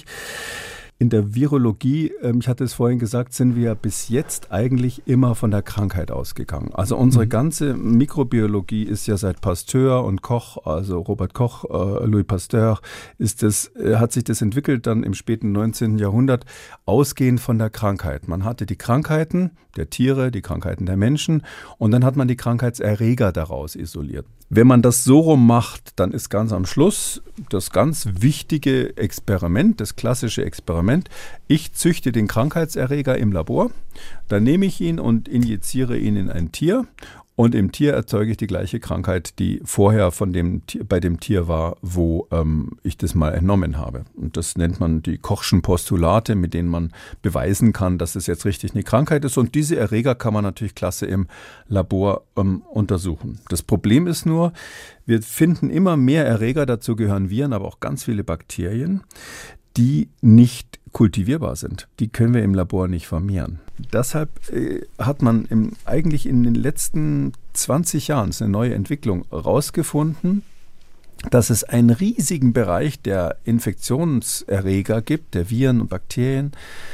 In der Virologie, ich hatte es vorhin gesagt, sind wir bis jetzt eigentlich immer von der Krankheit ausgegangen. Also unsere mhm. ganze Mikrobiologie ist ja seit Pasteur und Koch, also Robert Koch, äh, Louis Pasteur, ist das, äh, hat sich das entwickelt dann im späten neunzehnten Jahrhundert, ausgehend von der Krankheit. Man hatte die Krankheiten der Tiere, die Krankheiten der Menschen, und dann hat man die Krankheitserreger daraus isoliert. Wenn man das so rum macht, dann ist ganz am Schluss das ganz wichtige Experiment, das klassische Experiment. Ich züchte den Krankheitserreger im Labor, dann nehme ich ihn und injiziere ihn in ein Tier, und im Tier erzeuge ich die gleiche Krankheit, die vorher von dem, bei dem Tier war, wo ähm, ich das mal entnommen habe. Und das nennt man die Kochschen Postulate, mit denen man beweisen kann, dass es jetzt richtig eine Krankheit ist. Und diese Erreger kann man natürlich klasse im Labor ähm, untersuchen. Das Problem ist nur, wir finden immer mehr Erreger, dazu gehören Viren, aber auch ganz viele Bakterien, die nicht kultivierbar sind. Die können wir im Labor nicht vermehren. Deshalb äh, hat man im, eigentlich in den letzten zwanzig Jahren, das ist eine neue Entwicklung, herausgefunden, dass es einen riesigen Bereich der Infektionserreger gibt, der Viren und Bakterien,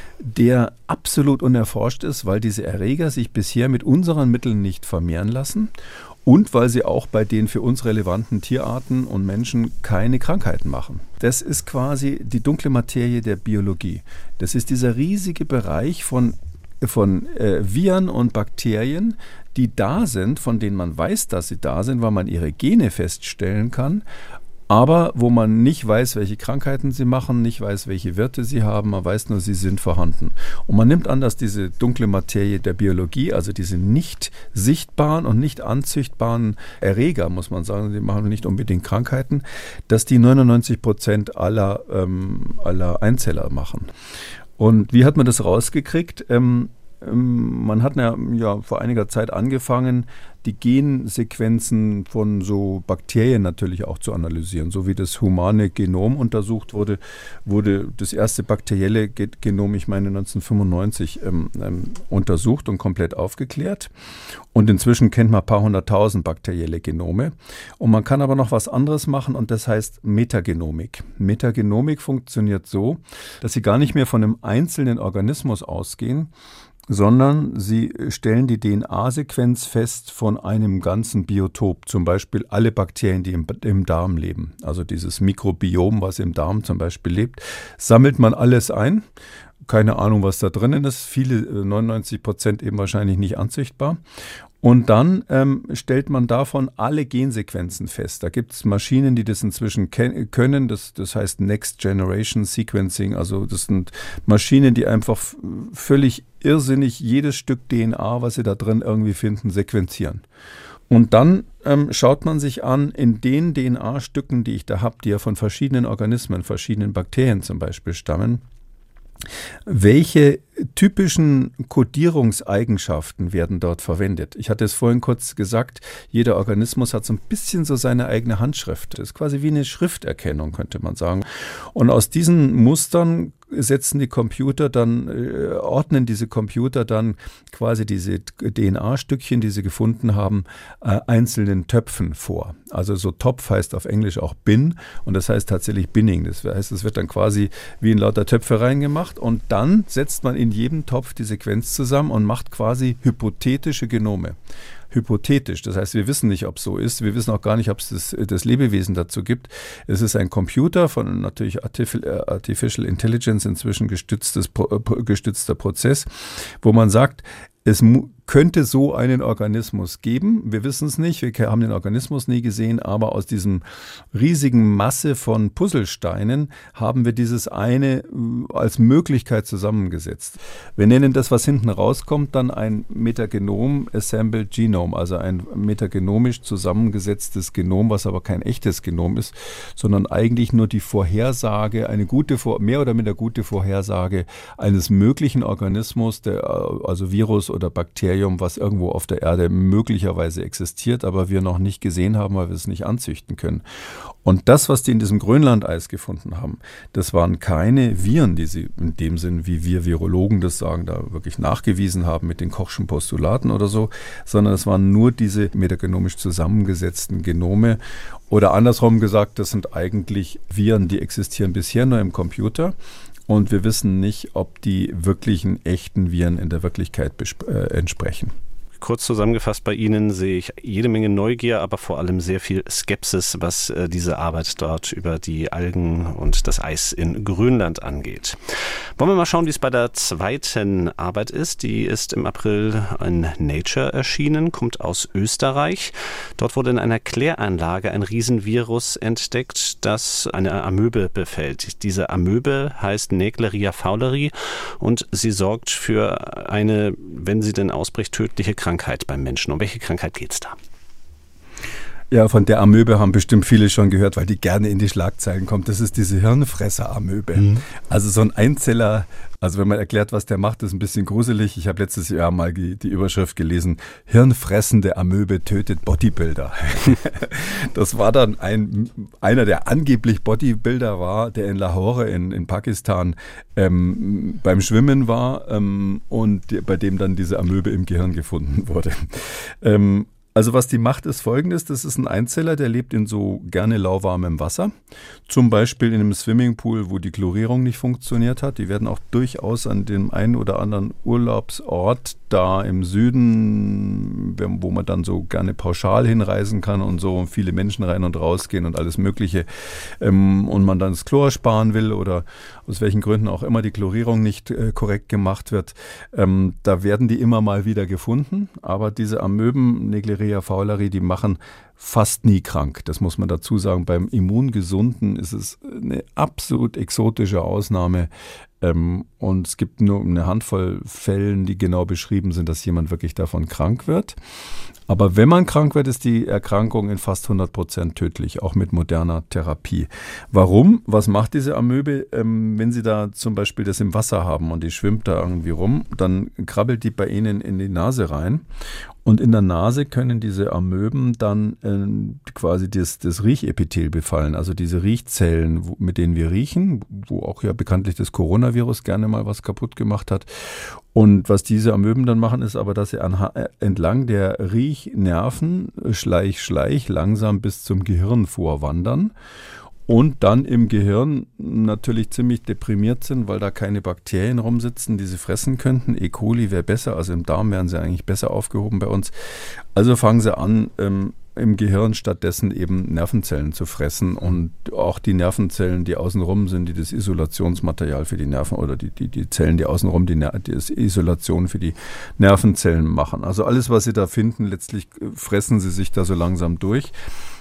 der absolut unerforscht ist, weil diese Erreger sich bisher mit unseren Mitteln nicht vermehren lassen und weil sie auch bei den für uns relevanten Tierarten und Menschen keine Krankheiten machen. Das ist quasi die dunkle Materie der Biologie. Das ist dieser riesige Bereich von, von äh, Viren und Bakterien, die da sind, von denen man weiß, dass sie da sind, weil man ihre Gene feststellen kann, aber wo man nicht weiß, welche Krankheiten sie machen, nicht weiß, welche Wirte sie haben, man weiß nur, sie sind vorhanden. Und man nimmt an, dass diese dunkle Materie der Biologie, also diese nicht sichtbaren und nicht anzüchtbaren Erreger, muss man sagen, die machen nicht unbedingt Krankheiten, dass die neunundneunzig Prozent aller, ähm, aller Einzeller machen. Und wie hat man das rausgekriegt? Ähm, Man hat ja, ja vor einiger Zeit angefangen, die Gensequenzen von so Bakterien natürlich auch zu analysieren. So wie das humane Genom untersucht wurde, wurde das erste bakterielle Genom, ich meine neunzehnhundertfünfundneunzig, ähm, ähm, untersucht und komplett aufgeklärt. Und inzwischen kennt man ein paar hunderttausend bakterielle Genome. Und man kann aber noch was anderes machen und das heißt Metagenomik. Metagenomik funktioniert so, dass Sie gar nicht mehr von einem einzelnen Organismus ausgehen, sondern sie stellen die D N A-Sequenz fest von einem ganzen Biotop, zum Beispiel alle Bakterien, die im, im Darm leben. Also dieses Mikrobiom, was im Darm zum Beispiel lebt, sammelt man alles ein. Keine Ahnung, was da drinnen ist. Viele, neunundneunzig Prozent eben wahrscheinlich nicht anzüchtbar. Und dann ähm, stellt man davon alle Gensequenzen fest. Da gibt es Maschinen, die das inzwischen ke- können. Das, das heißt Next Generation Sequencing. Also das sind Maschinen, die einfach f- völlig irrsinnig jedes Stück D N A, was sie da drin irgendwie finden, sequenzieren. Und dann ähm, schaut man sich an, in den D N A-Stücken, die ich da habe, die ja von verschiedenen Organismen, verschiedenen Bakterien zum Beispiel stammen, welche typischen Kodierungseigenschaften werden dort verwendet? Ich hatte es vorhin kurz gesagt, jeder Organismus hat so ein bisschen so seine eigene Handschrift. Das ist quasi wie eine Schrifterkennung, könnte man sagen. Und aus diesen Mustern setzen die Computer dann, äh, ordnen diese Computer dann quasi diese D N A-Stückchen, die sie gefunden haben, äh, einzelnen Töpfen vor. Also so Topf heißt auf Englisch auch Bin und das heißt tatsächlich Binning. Das heißt, es wird dann quasi wie in lauter Töpfe reingemacht und dann setzt man in jedem Topf die Sequenz zusammen und macht quasi hypothetische Genome. Hypothetisch. Das heißt, wir wissen nicht, ob es so ist. Wir wissen auch gar nicht, ob es das, das Lebewesen dazu gibt. Es ist ein Computer von natürlich Artificial Intelligence inzwischen gestütztes, gestützter Prozess, wo man sagt, es mu- könnte so einen Organismus geben. Wir wissen es nicht, wir haben den Organismus nie gesehen, aber aus diesem riesigen Masse von Puzzlesteinen haben wir dieses eine als Möglichkeit zusammengesetzt. Wir nennen das, was hinten rauskommt, dann ein Metagenom Assembled Genome, also ein metagenomisch zusammengesetztes Genom, was aber kein echtes Genom ist, sondern eigentlich nur die Vorhersage, eine gute, mehr oder minder gute Vorhersage eines möglichen Organismus, der, also Virus oder Bakterien, was irgendwo auf der Erde möglicherweise existiert, aber wir noch nicht gesehen haben, weil wir es nicht anzüchten können. Und das, was die in diesem Grönlandeis gefunden haben, das waren keine Viren, die sie in dem Sinn, wie wir Virologen das sagen, da wirklich nachgewiesen haben mit den Kochschen Postulaten oder so, sondern es waren nur diese metagenomisch zusammengesetzten Genome. Oder andersrum gesagt, das sind eigentlich Viren, die existieren bisher nur im Computer. Und wir wissen nicht, ob die wirklichen, echten Viren in der Wirklichkeit besp- äh, entsprechen. Kurz zusammengefasst, bei Ihnen sehe ich jede Menge Neugier, aber vor allem sehr viel Skepsis, was äh, diese Arbeit dort über die Algen und das Eis in Grönland angeht. Wollen wir mal schauen, wie es bei der zweiten Arbeit ist. Die ist im April in Nature erschienen, kommt aus Österreich. Dort wurde in einer Kläranlage ein Riesenvirus entdeckt, das eine Amöbe befällt. Diese Amöbe heißt Naegleria fowleri und sie sorgt für eine, wenn sie denn ausbricht, tödliche Krankheit beim Menschen. Um welche Krankheit geht es da? Ja, von der Amöbe haben bestimmt viele schon gehört, weil die gerne in die Schlagzeilen kommt. Das ist diese Hirnfresser-Amöbe. Mhm. Also so ein Einzeller, also wenn man erklärt, was der macht, ist ein bisschen gruselig. Ich habe letztes Jahr mal die, die Überschrift gelesen, hirnfressende Amöbe tötet Bodybuilder. Das war dann ein, einer, der angeblich Bodybuilder war, der in Lahore in, in Pakistan ähm, beim Schwimmen war ähm, und die, bei dem dann diese Amöbe im Gehirn gefunden wurde. Ähm, Also was die macht, ist folgendes. Das ist ein Einzeller, der lebt in so gerne lauwarmem Wasser. Zum Beispiel in einem Swimmingpool, wo die Chlorierung nicht funktioniert hat. Die werden auch durchaus an dem einen oder anderen Urlaubsort da im Süden, wo man dann so gerne pauschal hinreisen kann und so und viele Menschen rein und rausgehen und alles Mögliche ähm, und man dann das Chlor sparen will oder aus welchen Gründen auch immer die Chlorierung nicht äh, korrekt gemacht wird, ähm, da werden die immer mal wieder gefunden, aber diese Amöben, Naegleria fowleri, die machen fast nie krank. Das muss man dazu sagen. Beim Immungesunden ist es eine absolut exotische Ausnahme. Ähm, und es gibt nur eine Handvoll Fällen, die genau beschrieben sind, dass jemand wirklich davon krank wird. Aber wenn man krank wird, ist die Erkrankung in fast hundert Prozent tödlich, auch mit moderner Therapie. Warum? Was macht diese Amöbe? Ähm, wenn Sie da zum Beispiel das im Wasser haben und die schwimmt da irgendwie rum, dann krabbelt die bei Ihnen in die Nase rein. Und in der Nase können diese Amöben dann äh, quasi das, das Riechepithel befallen, also diese Riechzellen, wo, mit denen wir riechen, wo auch ja bekanntlich das Coronavirus gerne mal was kaputt gemacht hat. Und was diese Amöben dann machen, ist aber, dass sie an, entlang der Riechnerven schleich, schleich langsam bis zum Gehirn vorwandern. Und dann im Gehirn natürlich ziemlich deprimiert sind, weil da keine Bakterien rumsitzen, die sie fressen könnten. E. coli wäre besser, also im Darm wären sie eigentlich besser aufgehoben bei uns. Also fangen sie an, ähm, im Gehirn stattdessen eben Nervenzellen zu fressen. Und auch die Nervenzellen, die außenrum sind, die das Isolationsmaterial für die Nerven oder die, die, die Zellen, die außenrum die, die das Isolation für die Nervenzellen machen. Also alles, was sie da finden, letztlich fressen sie sich da so langsam durch.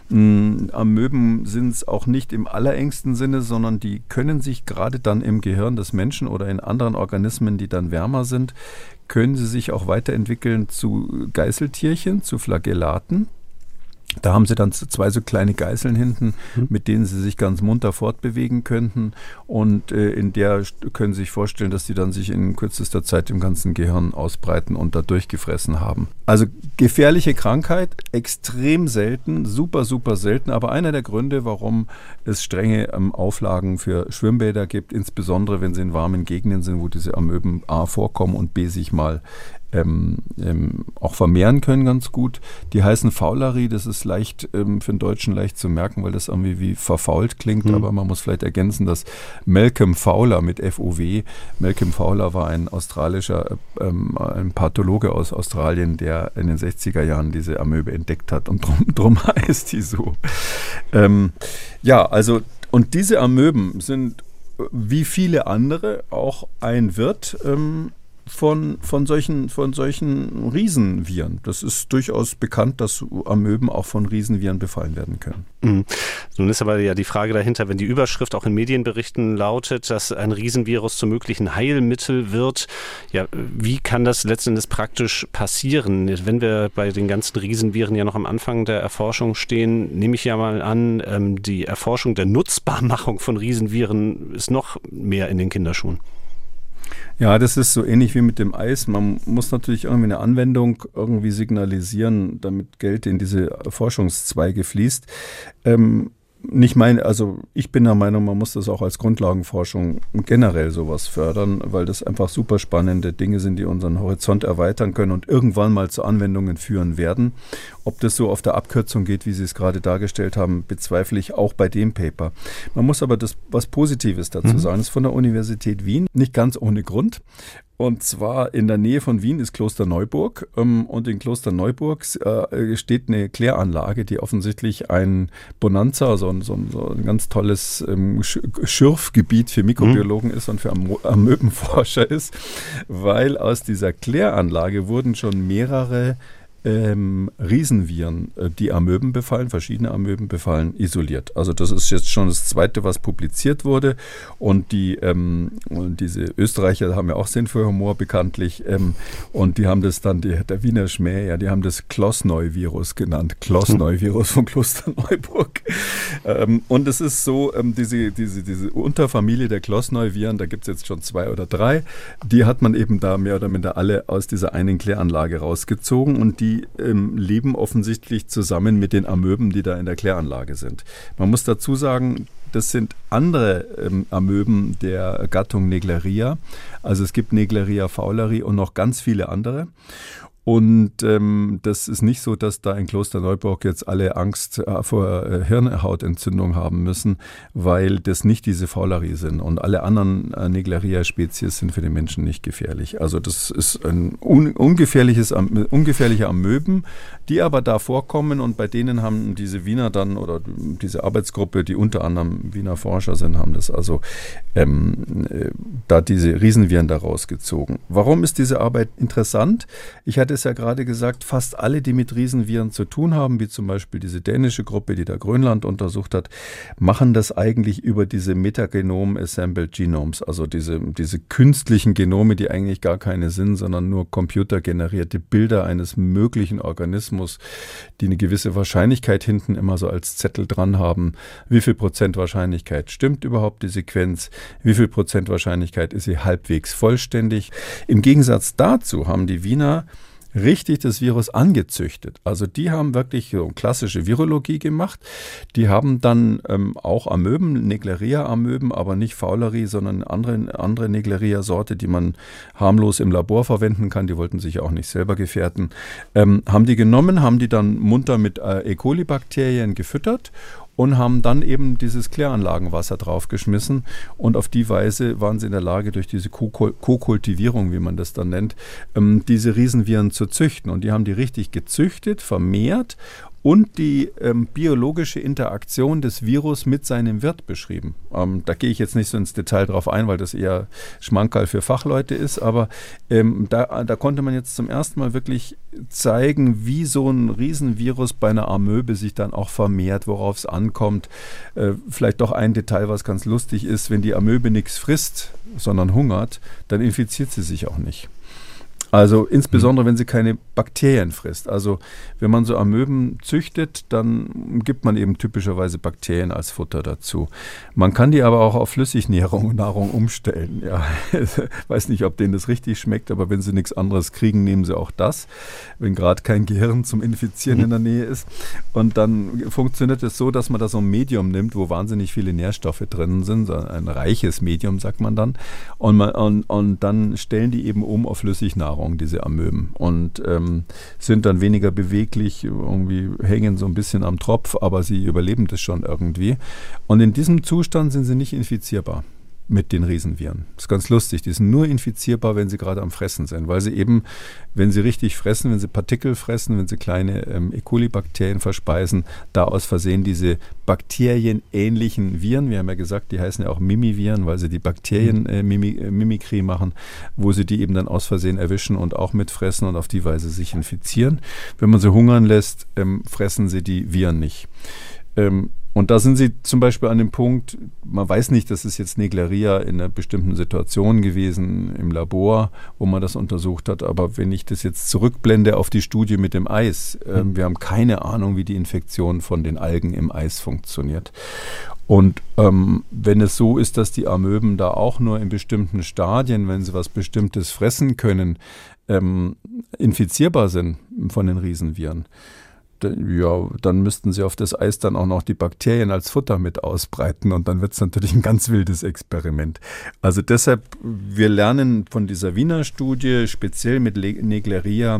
Amöben sind es auch nicht im allerengsten Sinne, sondern die können sich gerade dann im Gehirn des Menschen oder in anderen Organismen, die dann wärmer sind, können sie sich auch weiterentwickeln zu Geißeltierchen, zu Flagellaten. Da haben sie dann zwei so kleine Geißeln hinten, mit denen sie sich ganz munter fortbewegen könnten. Und äh, in der können Sie sich vorstellen, dass die dann sich in kürzester Zeit im ganzen Gehirn ausbreiten und da durchgefressen haben. Also gefährliche Krankheit, extrem selten, super, super selten. Aber einer der Gründe, warum es strenge ähm, Auflagen für Schwimmbäder gibt, insbesondere wenn sie in warmen Gegenden sind, wo diese Amöben A vorkommen und B sich mal Ähm, ähm, auch vermehren können ganz gut. Die heißen Fowleri, das ist leicht ähm, für den Deutschen leicht zu merken, weil das irgendwie wie verfault klingt, mhm. aber man muss vielleicht ergänzen, dass Malcolm Fowler mit F O W, Malcolm Fowler war ein australischer, ähm, ein Pathologe aus Australien, der in den sechziger Jahren diese Amöbe entdeckt hat und drum, drum heißt die so. Ähm, ja, also und diese Amöben sind wie viele andere auch ein Wirt ähm, Von, von, solchen, von solchen Riesenviren. Das ist durchaus bekannt, dass Amöben auch von Riesenviren befallen werden können. Mhm. Nun ist aber ja die Frage dahinter, wenn die Überschrift auch in Medienberichten lautet, dass ein Riesenvirus zum möglichen Heilmittel wird, ja, wie kann das letzten Endes praktisch passieren? Wenn wir bei den ganzen Riesenviren ja noch am Anfang der Erforschung stehen, nehme ich ja mal an, die Erforschung der Nutzbarmachung von Riesenviren ist noch mehr in den Kinderschuhen. Ja, das ist so ähnlich wie mit dem Eis. Man muss natürlich irgendwie eine Anwendung irgendwie signalisieren, damit Geld in diese Forschungszweige fließt. Ähm, nicht meine, also ich bin der Meinung, man muss das auch als Grundlagenforschung generell sowas fördern, weil das einfach super spannende Dinge sind, die unseren Horizont erweitern können und irgendwann mal zu Anwendungen führen werden. Ob das so auf der Abkürzung geht, wie Sie es gerade dargestellt haben, bezweifle ich auch bei dem Paper. Man muss aber das was Positives dazu mhm. sagen. Das ist von der Universität Wien, nicht ganz ohne Grund. Und zwar in der Nähe von Wien ist Klosterneuburg ähm, und in Klosterneuburg äh, steht eine Kläranlage, die offensichtlich ein Bonanza, so ein, so ein, so ein ganz tolles ähm, Schürfgebiet für Mikrobiologen mhm. ist und für Am- Amöbenforscher ist, weil aus dieser Kläranlage wurden schon mehrere Ähm, Riesenviren, äh, die Amöben befallen, verschiedene Amöben befallen, isoliert. Also das ist jetzt schon das Zweite, was publiziert wurde. Und die ähm, und diese Österreicher haben ja auch Sinn für Humor bekanntlich. Ähm, und die haben das dann, die, der Wiener Schmäh, ja, die haben das Klosneu-Virus genannt. Klosneu-Virus von Klosterneuburg. ähm, und es ist so, ähm, diese, diese, diese Unterfamilie der Klosneu-Viren, da gibt es jetzt schon zwei oder drei, die hat man eben da mehr oder minder alle aus dieser einen Kläranlage rausgezogen und die Die ähm, leben offensichtlich zusammen mit den Amöben, die da in der Kläranlage sind. Man muss dazu sagen, das sind andere ähm, Amöben der Gattung Naegleria. Also es gibt Naegleria fowleri und noch ganz viele andere. Und ähm, das ist nicht so, dass da in Klosterneuburg jetzt alle Angst äh, vor äh, Hirnhautentzündung haben müssen, weil das nicht diese Faulerie sind. Und alle anderen äh, Naegleria-Spezies sind für den Menschen nicht gefährlich. Also das ist ein un- ungefährliches, ungefährliche Amöben, die aber da vorkommen. Und bei denen haben diese Wiener dann, oder diese Arbeitsgruppe, die unter anderem Wiener Forscher sind, haben das also ähm, äh, da diese Riesenviren da rausgezogen. Warum ist diese Arbeit interessant? Ich hatte es ja gerade gesagt, fast alle, die mit Riesenviren zu tun haben, wie zum Beispiel diese dänische Gruppe, die da Grönland untersucht hat, machen das eigentlich über diese Metagenom-Assembled Genomes, also diese, diese künstlichen Genome, die eigentlich gar keine sind, sondern nur computergenerierte Bilder eines möglichen Organismus, die eine gewisse Wahrscheinlichkeit hinten immer so als Zettel dran haben. Wie viel Prozent Wahrscheinlichkeit stimmt überhaupt die Sequenz? Wie viel Prozent Wahrscheinlichkeit ist sie halbwegs vollständig? Im Gegensatz dazu haben die Wiener richtig das Virus angezüchtet. Also die haben wirklich so klassische Virologie gemacht. Die haben dann ähm, auch Amöben, Naegleria-Amöben, aber nicht Faulerie, sondern andere, andere Naegleria-Sorte, die man harmlos im Labor verwenden kann. Die wollten sich auch nicht selber gefährden. Ähm, haben die genommen, haben die dann munter mit äh, E. coli-Bakterien gefüttert und haben dann eben dieses Kläranlagenwasser draufgeschmissen. Und auf die Weise waren sie in der Lage, durch diese Co-Kultivierung, wie man das dann nennt, ähm, diese Riesenviren zu züchten. Und die haben die richtig gezüchtet, vermehrt und die ähm, biologische Interaktion des Virus mit seinem Wirt beschrieben. Ähm, da gehe ich jetzt nicht so ins Detail drauf ein, weil das eher Schmankerl für Fachleute ist, aber ähm, da, da konnte man jetzt zum ersten Mal wirklich zeigen, wie so ein Riesenvirus bei einer Amöbe sich dann auch vermehrt, worauf es ankommt. Äh, vielleicht doch ein Detail, was ganz lustig ist: Wenn die Amöbe nichts frisst, sondern hungert, dann infiziert sie sich auch nicht. Also insbesondere, wenn sie keine Bakterien frisst. Also wenn man so Amöben züchtet, dann gibt man eben typischerweise Bakterien als Futter dazu. Man kann die aber auch auf Flüssignahrung Nahrung umstellen. Ja, ich weiß nicht, ob denen das richtig schmeckt, aber wenn sie nichts anderes kriegen, nehmen sie auch das, wenn gerade kein Gehirn zum Infizieren in der Nähe ist. Und dann funktioniert es so, dass man da so ein Medium nimmt, wo wahnsinnig viele Nährstoffe drin sind, so ein reiches Medium, sagt man dann. Und, man, und, und dann stellen die eben um auf Flüssignahrung, diese Amöben, und ähm, sind dann weniger beweglich, irgendwie hängen so ein bisschen am Tropf, aber sie überleben das schon irgendwie. Und in diesem Zustand sind sie nicht infizierbar mit den Riesenviren. Das ist ganz lustig. Die sind nur infizierbar, wenn sie gerade am Fressen sind, weil sie eben, wenn sie richtig fressen, wenn sie Partikel fressen, wenn sie kleine ähm, E. coli-Bakterien verspeisen, da aus Versehen diese bakterienähnlichen Viren, wir haben ja gesagt, die heißen ja auch Mimiviren, weil sie die Bakterien äh, Mimi, äh, Mimikrie machen, wo sie die eben dann aus Versehen erwischen und auch mitfressen und auf die Weise sich infizieren. Wenn man sie hungern lässt, ähm, fressen sie die Viren nicht. Ähm, Und da sind sie zum Beispiel an dem Punkt, man weiß nicht, das ist jetzt Naegleria in einer bestimmten Situation gewesen im Labor, wo man das untersucht hat, aber wenn ich das jetzt zurückblende auf die Studie mit dem Eis, äh, mhm. wir haben keine Ahnung, wie die Infektion von den Algen im Eis funktioniert. Und ähm, wenn es so ist, dass die Amöben da auch nur in bestimmten Stadien, wenn sie was Bestimmtes fressen können, ähm, infizierbar sind von den Riesenviren, ja, dann müssten sie auf das Eis dann auch noch die Bakterien als Futter mit ausbreiten und dann wird es natürlich ein ganz wildes Experiment. Also deshalb, wir lernen von dieser Wiener Studie, speziell mit Naegleria,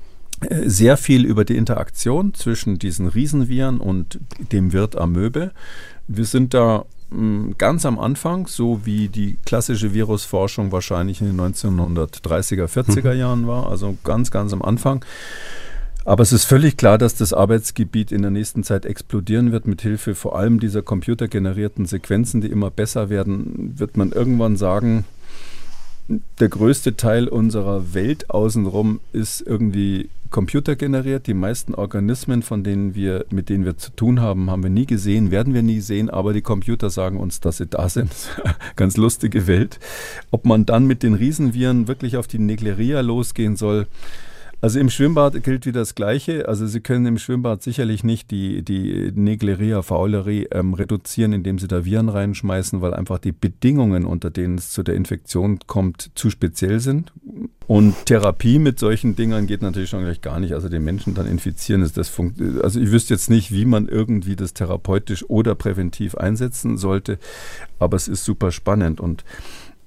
sehr viel über die Interaktion zwischen diesen Riesenviren und dem Wirt Amöbe. Wir sind da mh, ganz am Anfang, so wie die klassische Virusforschung wahrscheinlich in den neunzehnhundertdreißiger, vierziger Jahren war, also ganz, ganz am Anfang. Aber es ist völlig klar, dass das Arbeitsgebiet in der nächsten Zeit explodieren wird. Mit Hilfe vor allem dieser computergenerierten Sequenzen, die immer besser werden, wird man irgendwann sagen, der größte Teil unserer Welt außenrum ist irgendwie computergeneriert. Die meisten Organismen, von denen wir, mit denen wir zu tun haben, haben wir nie gesehen, werden wir nie sehen, aber die Computer sagen uns, dass sie da sind. Ganz lustige Welt. Ob man dann mit den Riesenviren wirklich auf die Naegleria losgehen soll, also im Schwimmbad gilt wieder das Gleiche. Also Sie können im Schwimmbad sicherlich nicht die, die Naegleria fauleri ähm, reduzieren, indem Sie da Viren reinschmeißen, weil einfach die Bedingungen, unter denen es zu der Infektion kommt, zu speziell sind. Und Therapie mit solchen Dingern geht natürlich schon gleich gar nicht. Also den Menschen dann infizieren, ist das funkt- also ich wüsste jetzt nicht, wie man irgendwie das therapeutisch oder präventiv einsetzen sollte, aber es ist super spannend. Und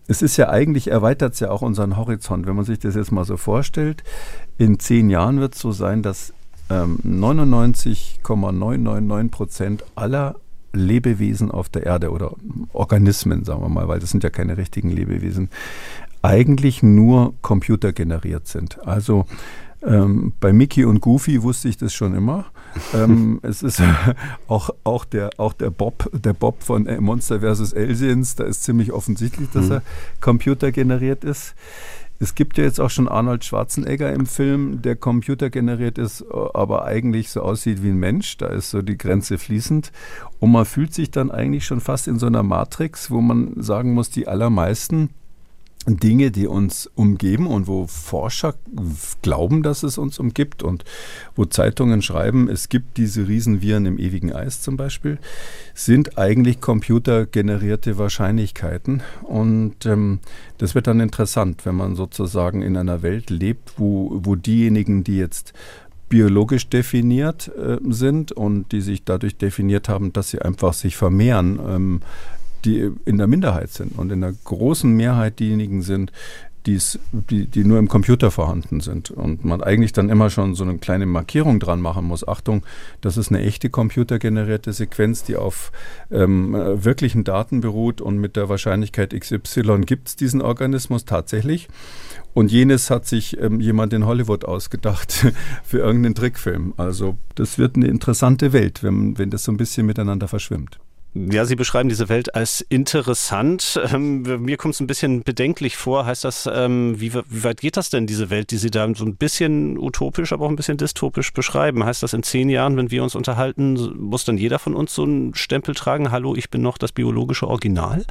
es ist ja eigentlich, erweitert es ja auch unseren Horizont. Wenn man sich das jetzt mal so vorstellt, in zehn Jahren wird es so sein, dass ähm, neunundneunzig Komma neunhundertneunundneunzig Prozent aller Lebewesen auf der Erde oder Organismen, sagen wir mal, weil das sind ja keine richtigen Lebewesen, eigentlich nur computergeneriert sind. Also ähm, bei Mickey und Goofy wusste ich das schon immer. ähm, es ist auch, auch, der, auch der Bob, der Bob von Monster versus. Aliens, da ist ziemlich offensichtlich, dass mhm. er computergeneriert ist. Es gibt ja jetzt auch schon Arnold Schwarzenegger im Film, der computergeneriert ist, aber eigentlich so aussieht wie ein Mensch. Da ist so die Grenze fließend. Und man fühlt sich dann eigentlich schon fast in so einer Matrix, wo man sagen muss, die allermeisten Dinge, die uns umgeben und wo Forscher glauben, dass es uns umgibt und wo Zeitungen schreiben, es gibt diese Riesenviren im ewigen Eis zum Beispiel, sind eigentlich computergenerierte Wahrscheinlichkeiten. Und ähm, das wird dann interessant, wenn man sozusagen in einer Welt lebt, wo, wo diejenigen, die jetzt biologisch definiert äh, sind und die sich dadurch definiert haben, dass sie einfach sich vermehren, ähm, die in der Minderheit sind und in der großen Mehrheit diejenigen sind, die's, die, die nur im Computer vorhanden sind. Und man eigentlich dann immer schon so eine kleine Markierung dran machen muss. Achtung, das ist eine echte computergenerierte Sequenz, die auf ähm, wirklichen Daten beruht und mit der Wahrscheinlichkeit X Y gibt es diesen Organismus tatsächlich. Und jenes hat sich ähm, jemand in Hollywood ausgedacht für irgendeinen Trickfilm. Also das wird eine interessante Welt, wenn, wenn das so ein bisschen miteinander verschwimmt. Ja, Sie beschreiben diese Welt als interessant. Ähm, mir kommt es ein bisschen bedenklich vor. Heißt das, ähm, wie, wie weit geht das denn, diese Welt, die Sie da so ein bisschen utopisch, aber auch ein bisschen dystopisch beschreiben? Heißt das, in zehn Jahren, wenn wir uns unterhalten, muss dann jeder von uns so einen Stempel tragen? Hallo, ich bin noch das biologische Original?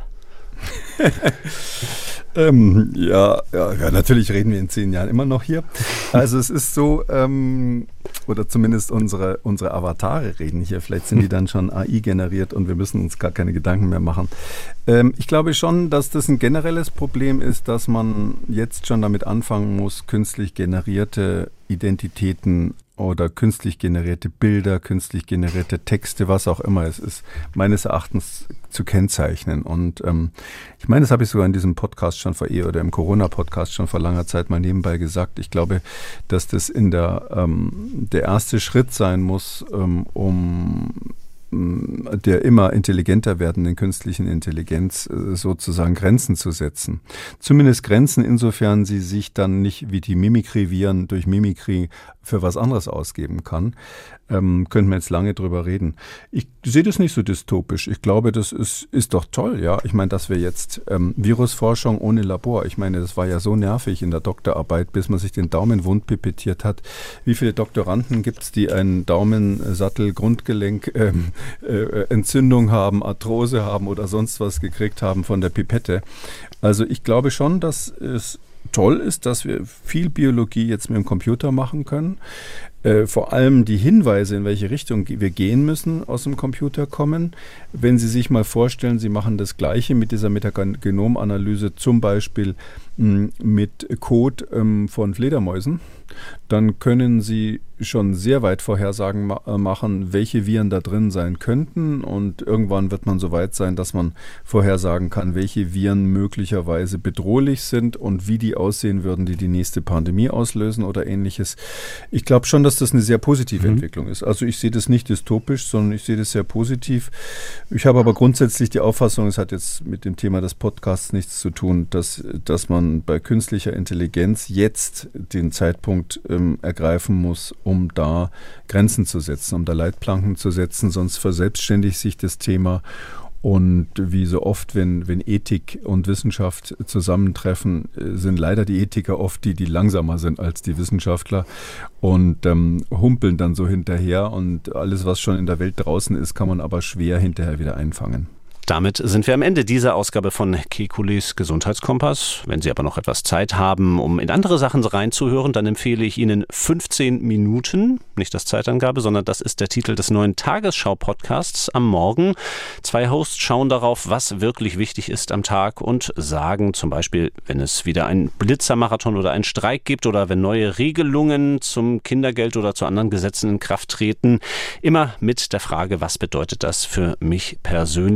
ähm, ja, ja, ja, natürlich reden wir in zehn Jahren immer noch hier. Also es ist so, ähm, oder zumindest unsere, unsere Avatare reden hier. Vielleicht sind die dann schon A I generiert und wir müssen uns gar keine Gedanken mehr machen. Ähm, ich glaube schon, dass das ein generelles Problem ist, dass man jetzt schon damit anfangen muss, künstlich generierte Identitäten oder künstlich generierte Bilder, künstlich generierte Texte, was auch immer es ist, meines Erachtens zu kennzeichnen. Und ähm, ich meine, das habe ich sogar in diesem Podcast schon vor eh oder im Corona-Podcast schon vor langer Zeit mal nebenbei gesagt. Ich glaube, dass das in der ähm, der erste Schritt sein muss, ähm, um der immer intelligenter werdenden künstlichen Intelligenz sozusagen Grenzen zu setzen. Zumindest Grenzen, insofern sie sich dann nicht wie die Mimikry-Viren durch Mimikry für was anderes ausgeben kann. Ähm, könnten wir jetzt lange drüber reden. Ich sehe das nicht so dystopisch. Ich glaube, das ist, ist doch toll, ja. Ich meine, dass wir jetzt ähm, Virusforschung ohne Labor, ich meine, das war ja so nervig in der Doktorarbeit, bis man sich den Daumen wund pipettiert hat. Wie viele Doktoranden gibt es, die einen Daumensattel, Grundgelenk, ähm, äh, Entzündung haben, Arthrose haben oder sonst was gekriegt haben von der Pipette? Also ich glaube schon, dass es toll ist, dass wir viel Biologie jetzt mit dem Computer machen können. Äh, vor allem die Hinweise, in welche Richtung wir gehen müssen, aus dem Computer kommen. Wenn Sie sich mal vorstellen, Sie machen das Gleiche mit dieser Metagenomanalyse, zum Beispiel mh, mit Code ähm, von Fledermäusen, dann können Sie schon sehr weit Vorhersagen ma- machen, welche Viren da drin sein könnten. Und irgendwann wird man so weit sein, dass man vorhersagen kann, welche Viren möglicherweise bedrohlich sind und wie die aussehen würden, die die nächste Pandemie auslösen oder ähnliches. Ich glaube schon, dass das eine sehr positive mhm. Entwicklung ist. Also ich sehe das nicht dystopisch, sondern ich sehe das sehr positiv. Ich habe aber grundsätzlich die Auffassung, es hat jetzt mit dem Thema des Podcasts nichts zu tun, dass, dass man bei künstlicher Intelligenz jetzt den Zeitpunkt ähm, ergreifen muss, um da Grenzen zu setzen, um da Leitplanken zu setzen, sonst verselbstständigt sich das Thema. Und wie so oft, wenn, wenn Ethik und Wissenschaft zusammentreffen, sind leider die Ethiker oft die, die langsamer sind als die Wissenschaftler und ähm, humpeln dann so hinterher. Und alles, was schon in der Welt draußen ist, kann man aber schwer hinterher wieder einfangen. Damit sind wir am Ende dieser Ausgabe von Kekules Gesundheitskompass. Wenn Sie aber noch etwas Zeit haben, um in andere Sachen reinzuhören, dann empfehle ich Ihnen fünfzehn Minuten, nicht das Zeitangabe, sondern das ist der Titel des neuen Tagesschau-Podcasts am Morgen. Zwei Hosts schauen darauf, was wirklich wichtig ist am Tag und sagen zum Beispiel, wenn es wieder einen Blitzermarathon oder einen Streik gibt oder wenn neue Regelungen zum Kindergeld oder zu anderen Gesetzen in Kraft treten, immer mit der Frage, was bedeutet das für mich persönlich, was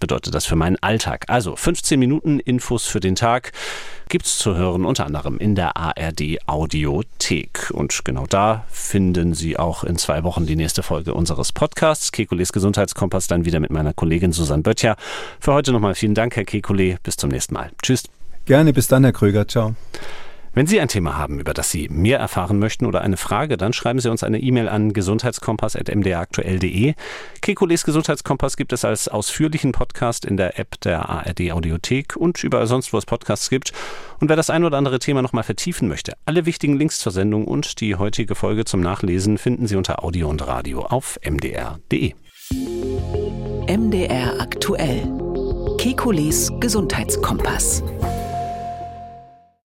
bedeutet das für meinen Alltag? Also fünfzehn Minuten Infos für den Tag gibt's zu hören, unter anderem in der A R D Audiothek. Und genau da finden Sie auch in zwei Wochen die nächste Folge unseres Podcasts. Kekules Gesundheitskompass dann wieder mit meiner Kollegin Susanne Böttcher. Für heute nochmal vielen Dank, Herr Kekulé. Bis zum nächsten Mal. Tschüss. Gerne, bis dann, Herr Kröger. Ciao. Wenn Sie ein Thema haben, über das Sie mehr erfahren möchten oder eine Frage, dann schreiben Sie uns eine E-Mail an gesundheitskompass at m d r aktuell punkt d e. Kekules Gesundheitskompass gibt es als ausführlichen Podcast in der App der A R D Audiothek und überall sonst, wo es Podcasts gibt. Und wer das ein oder andere Thema nochmal vertiefen möchte, alle wichtigen Links zur Sendung und die heutige Folge zum Nachlesen finden Sie unter Audio und Radio auf m d r punkt d e. M D R aktuell. Kekules Gesundheitskompass.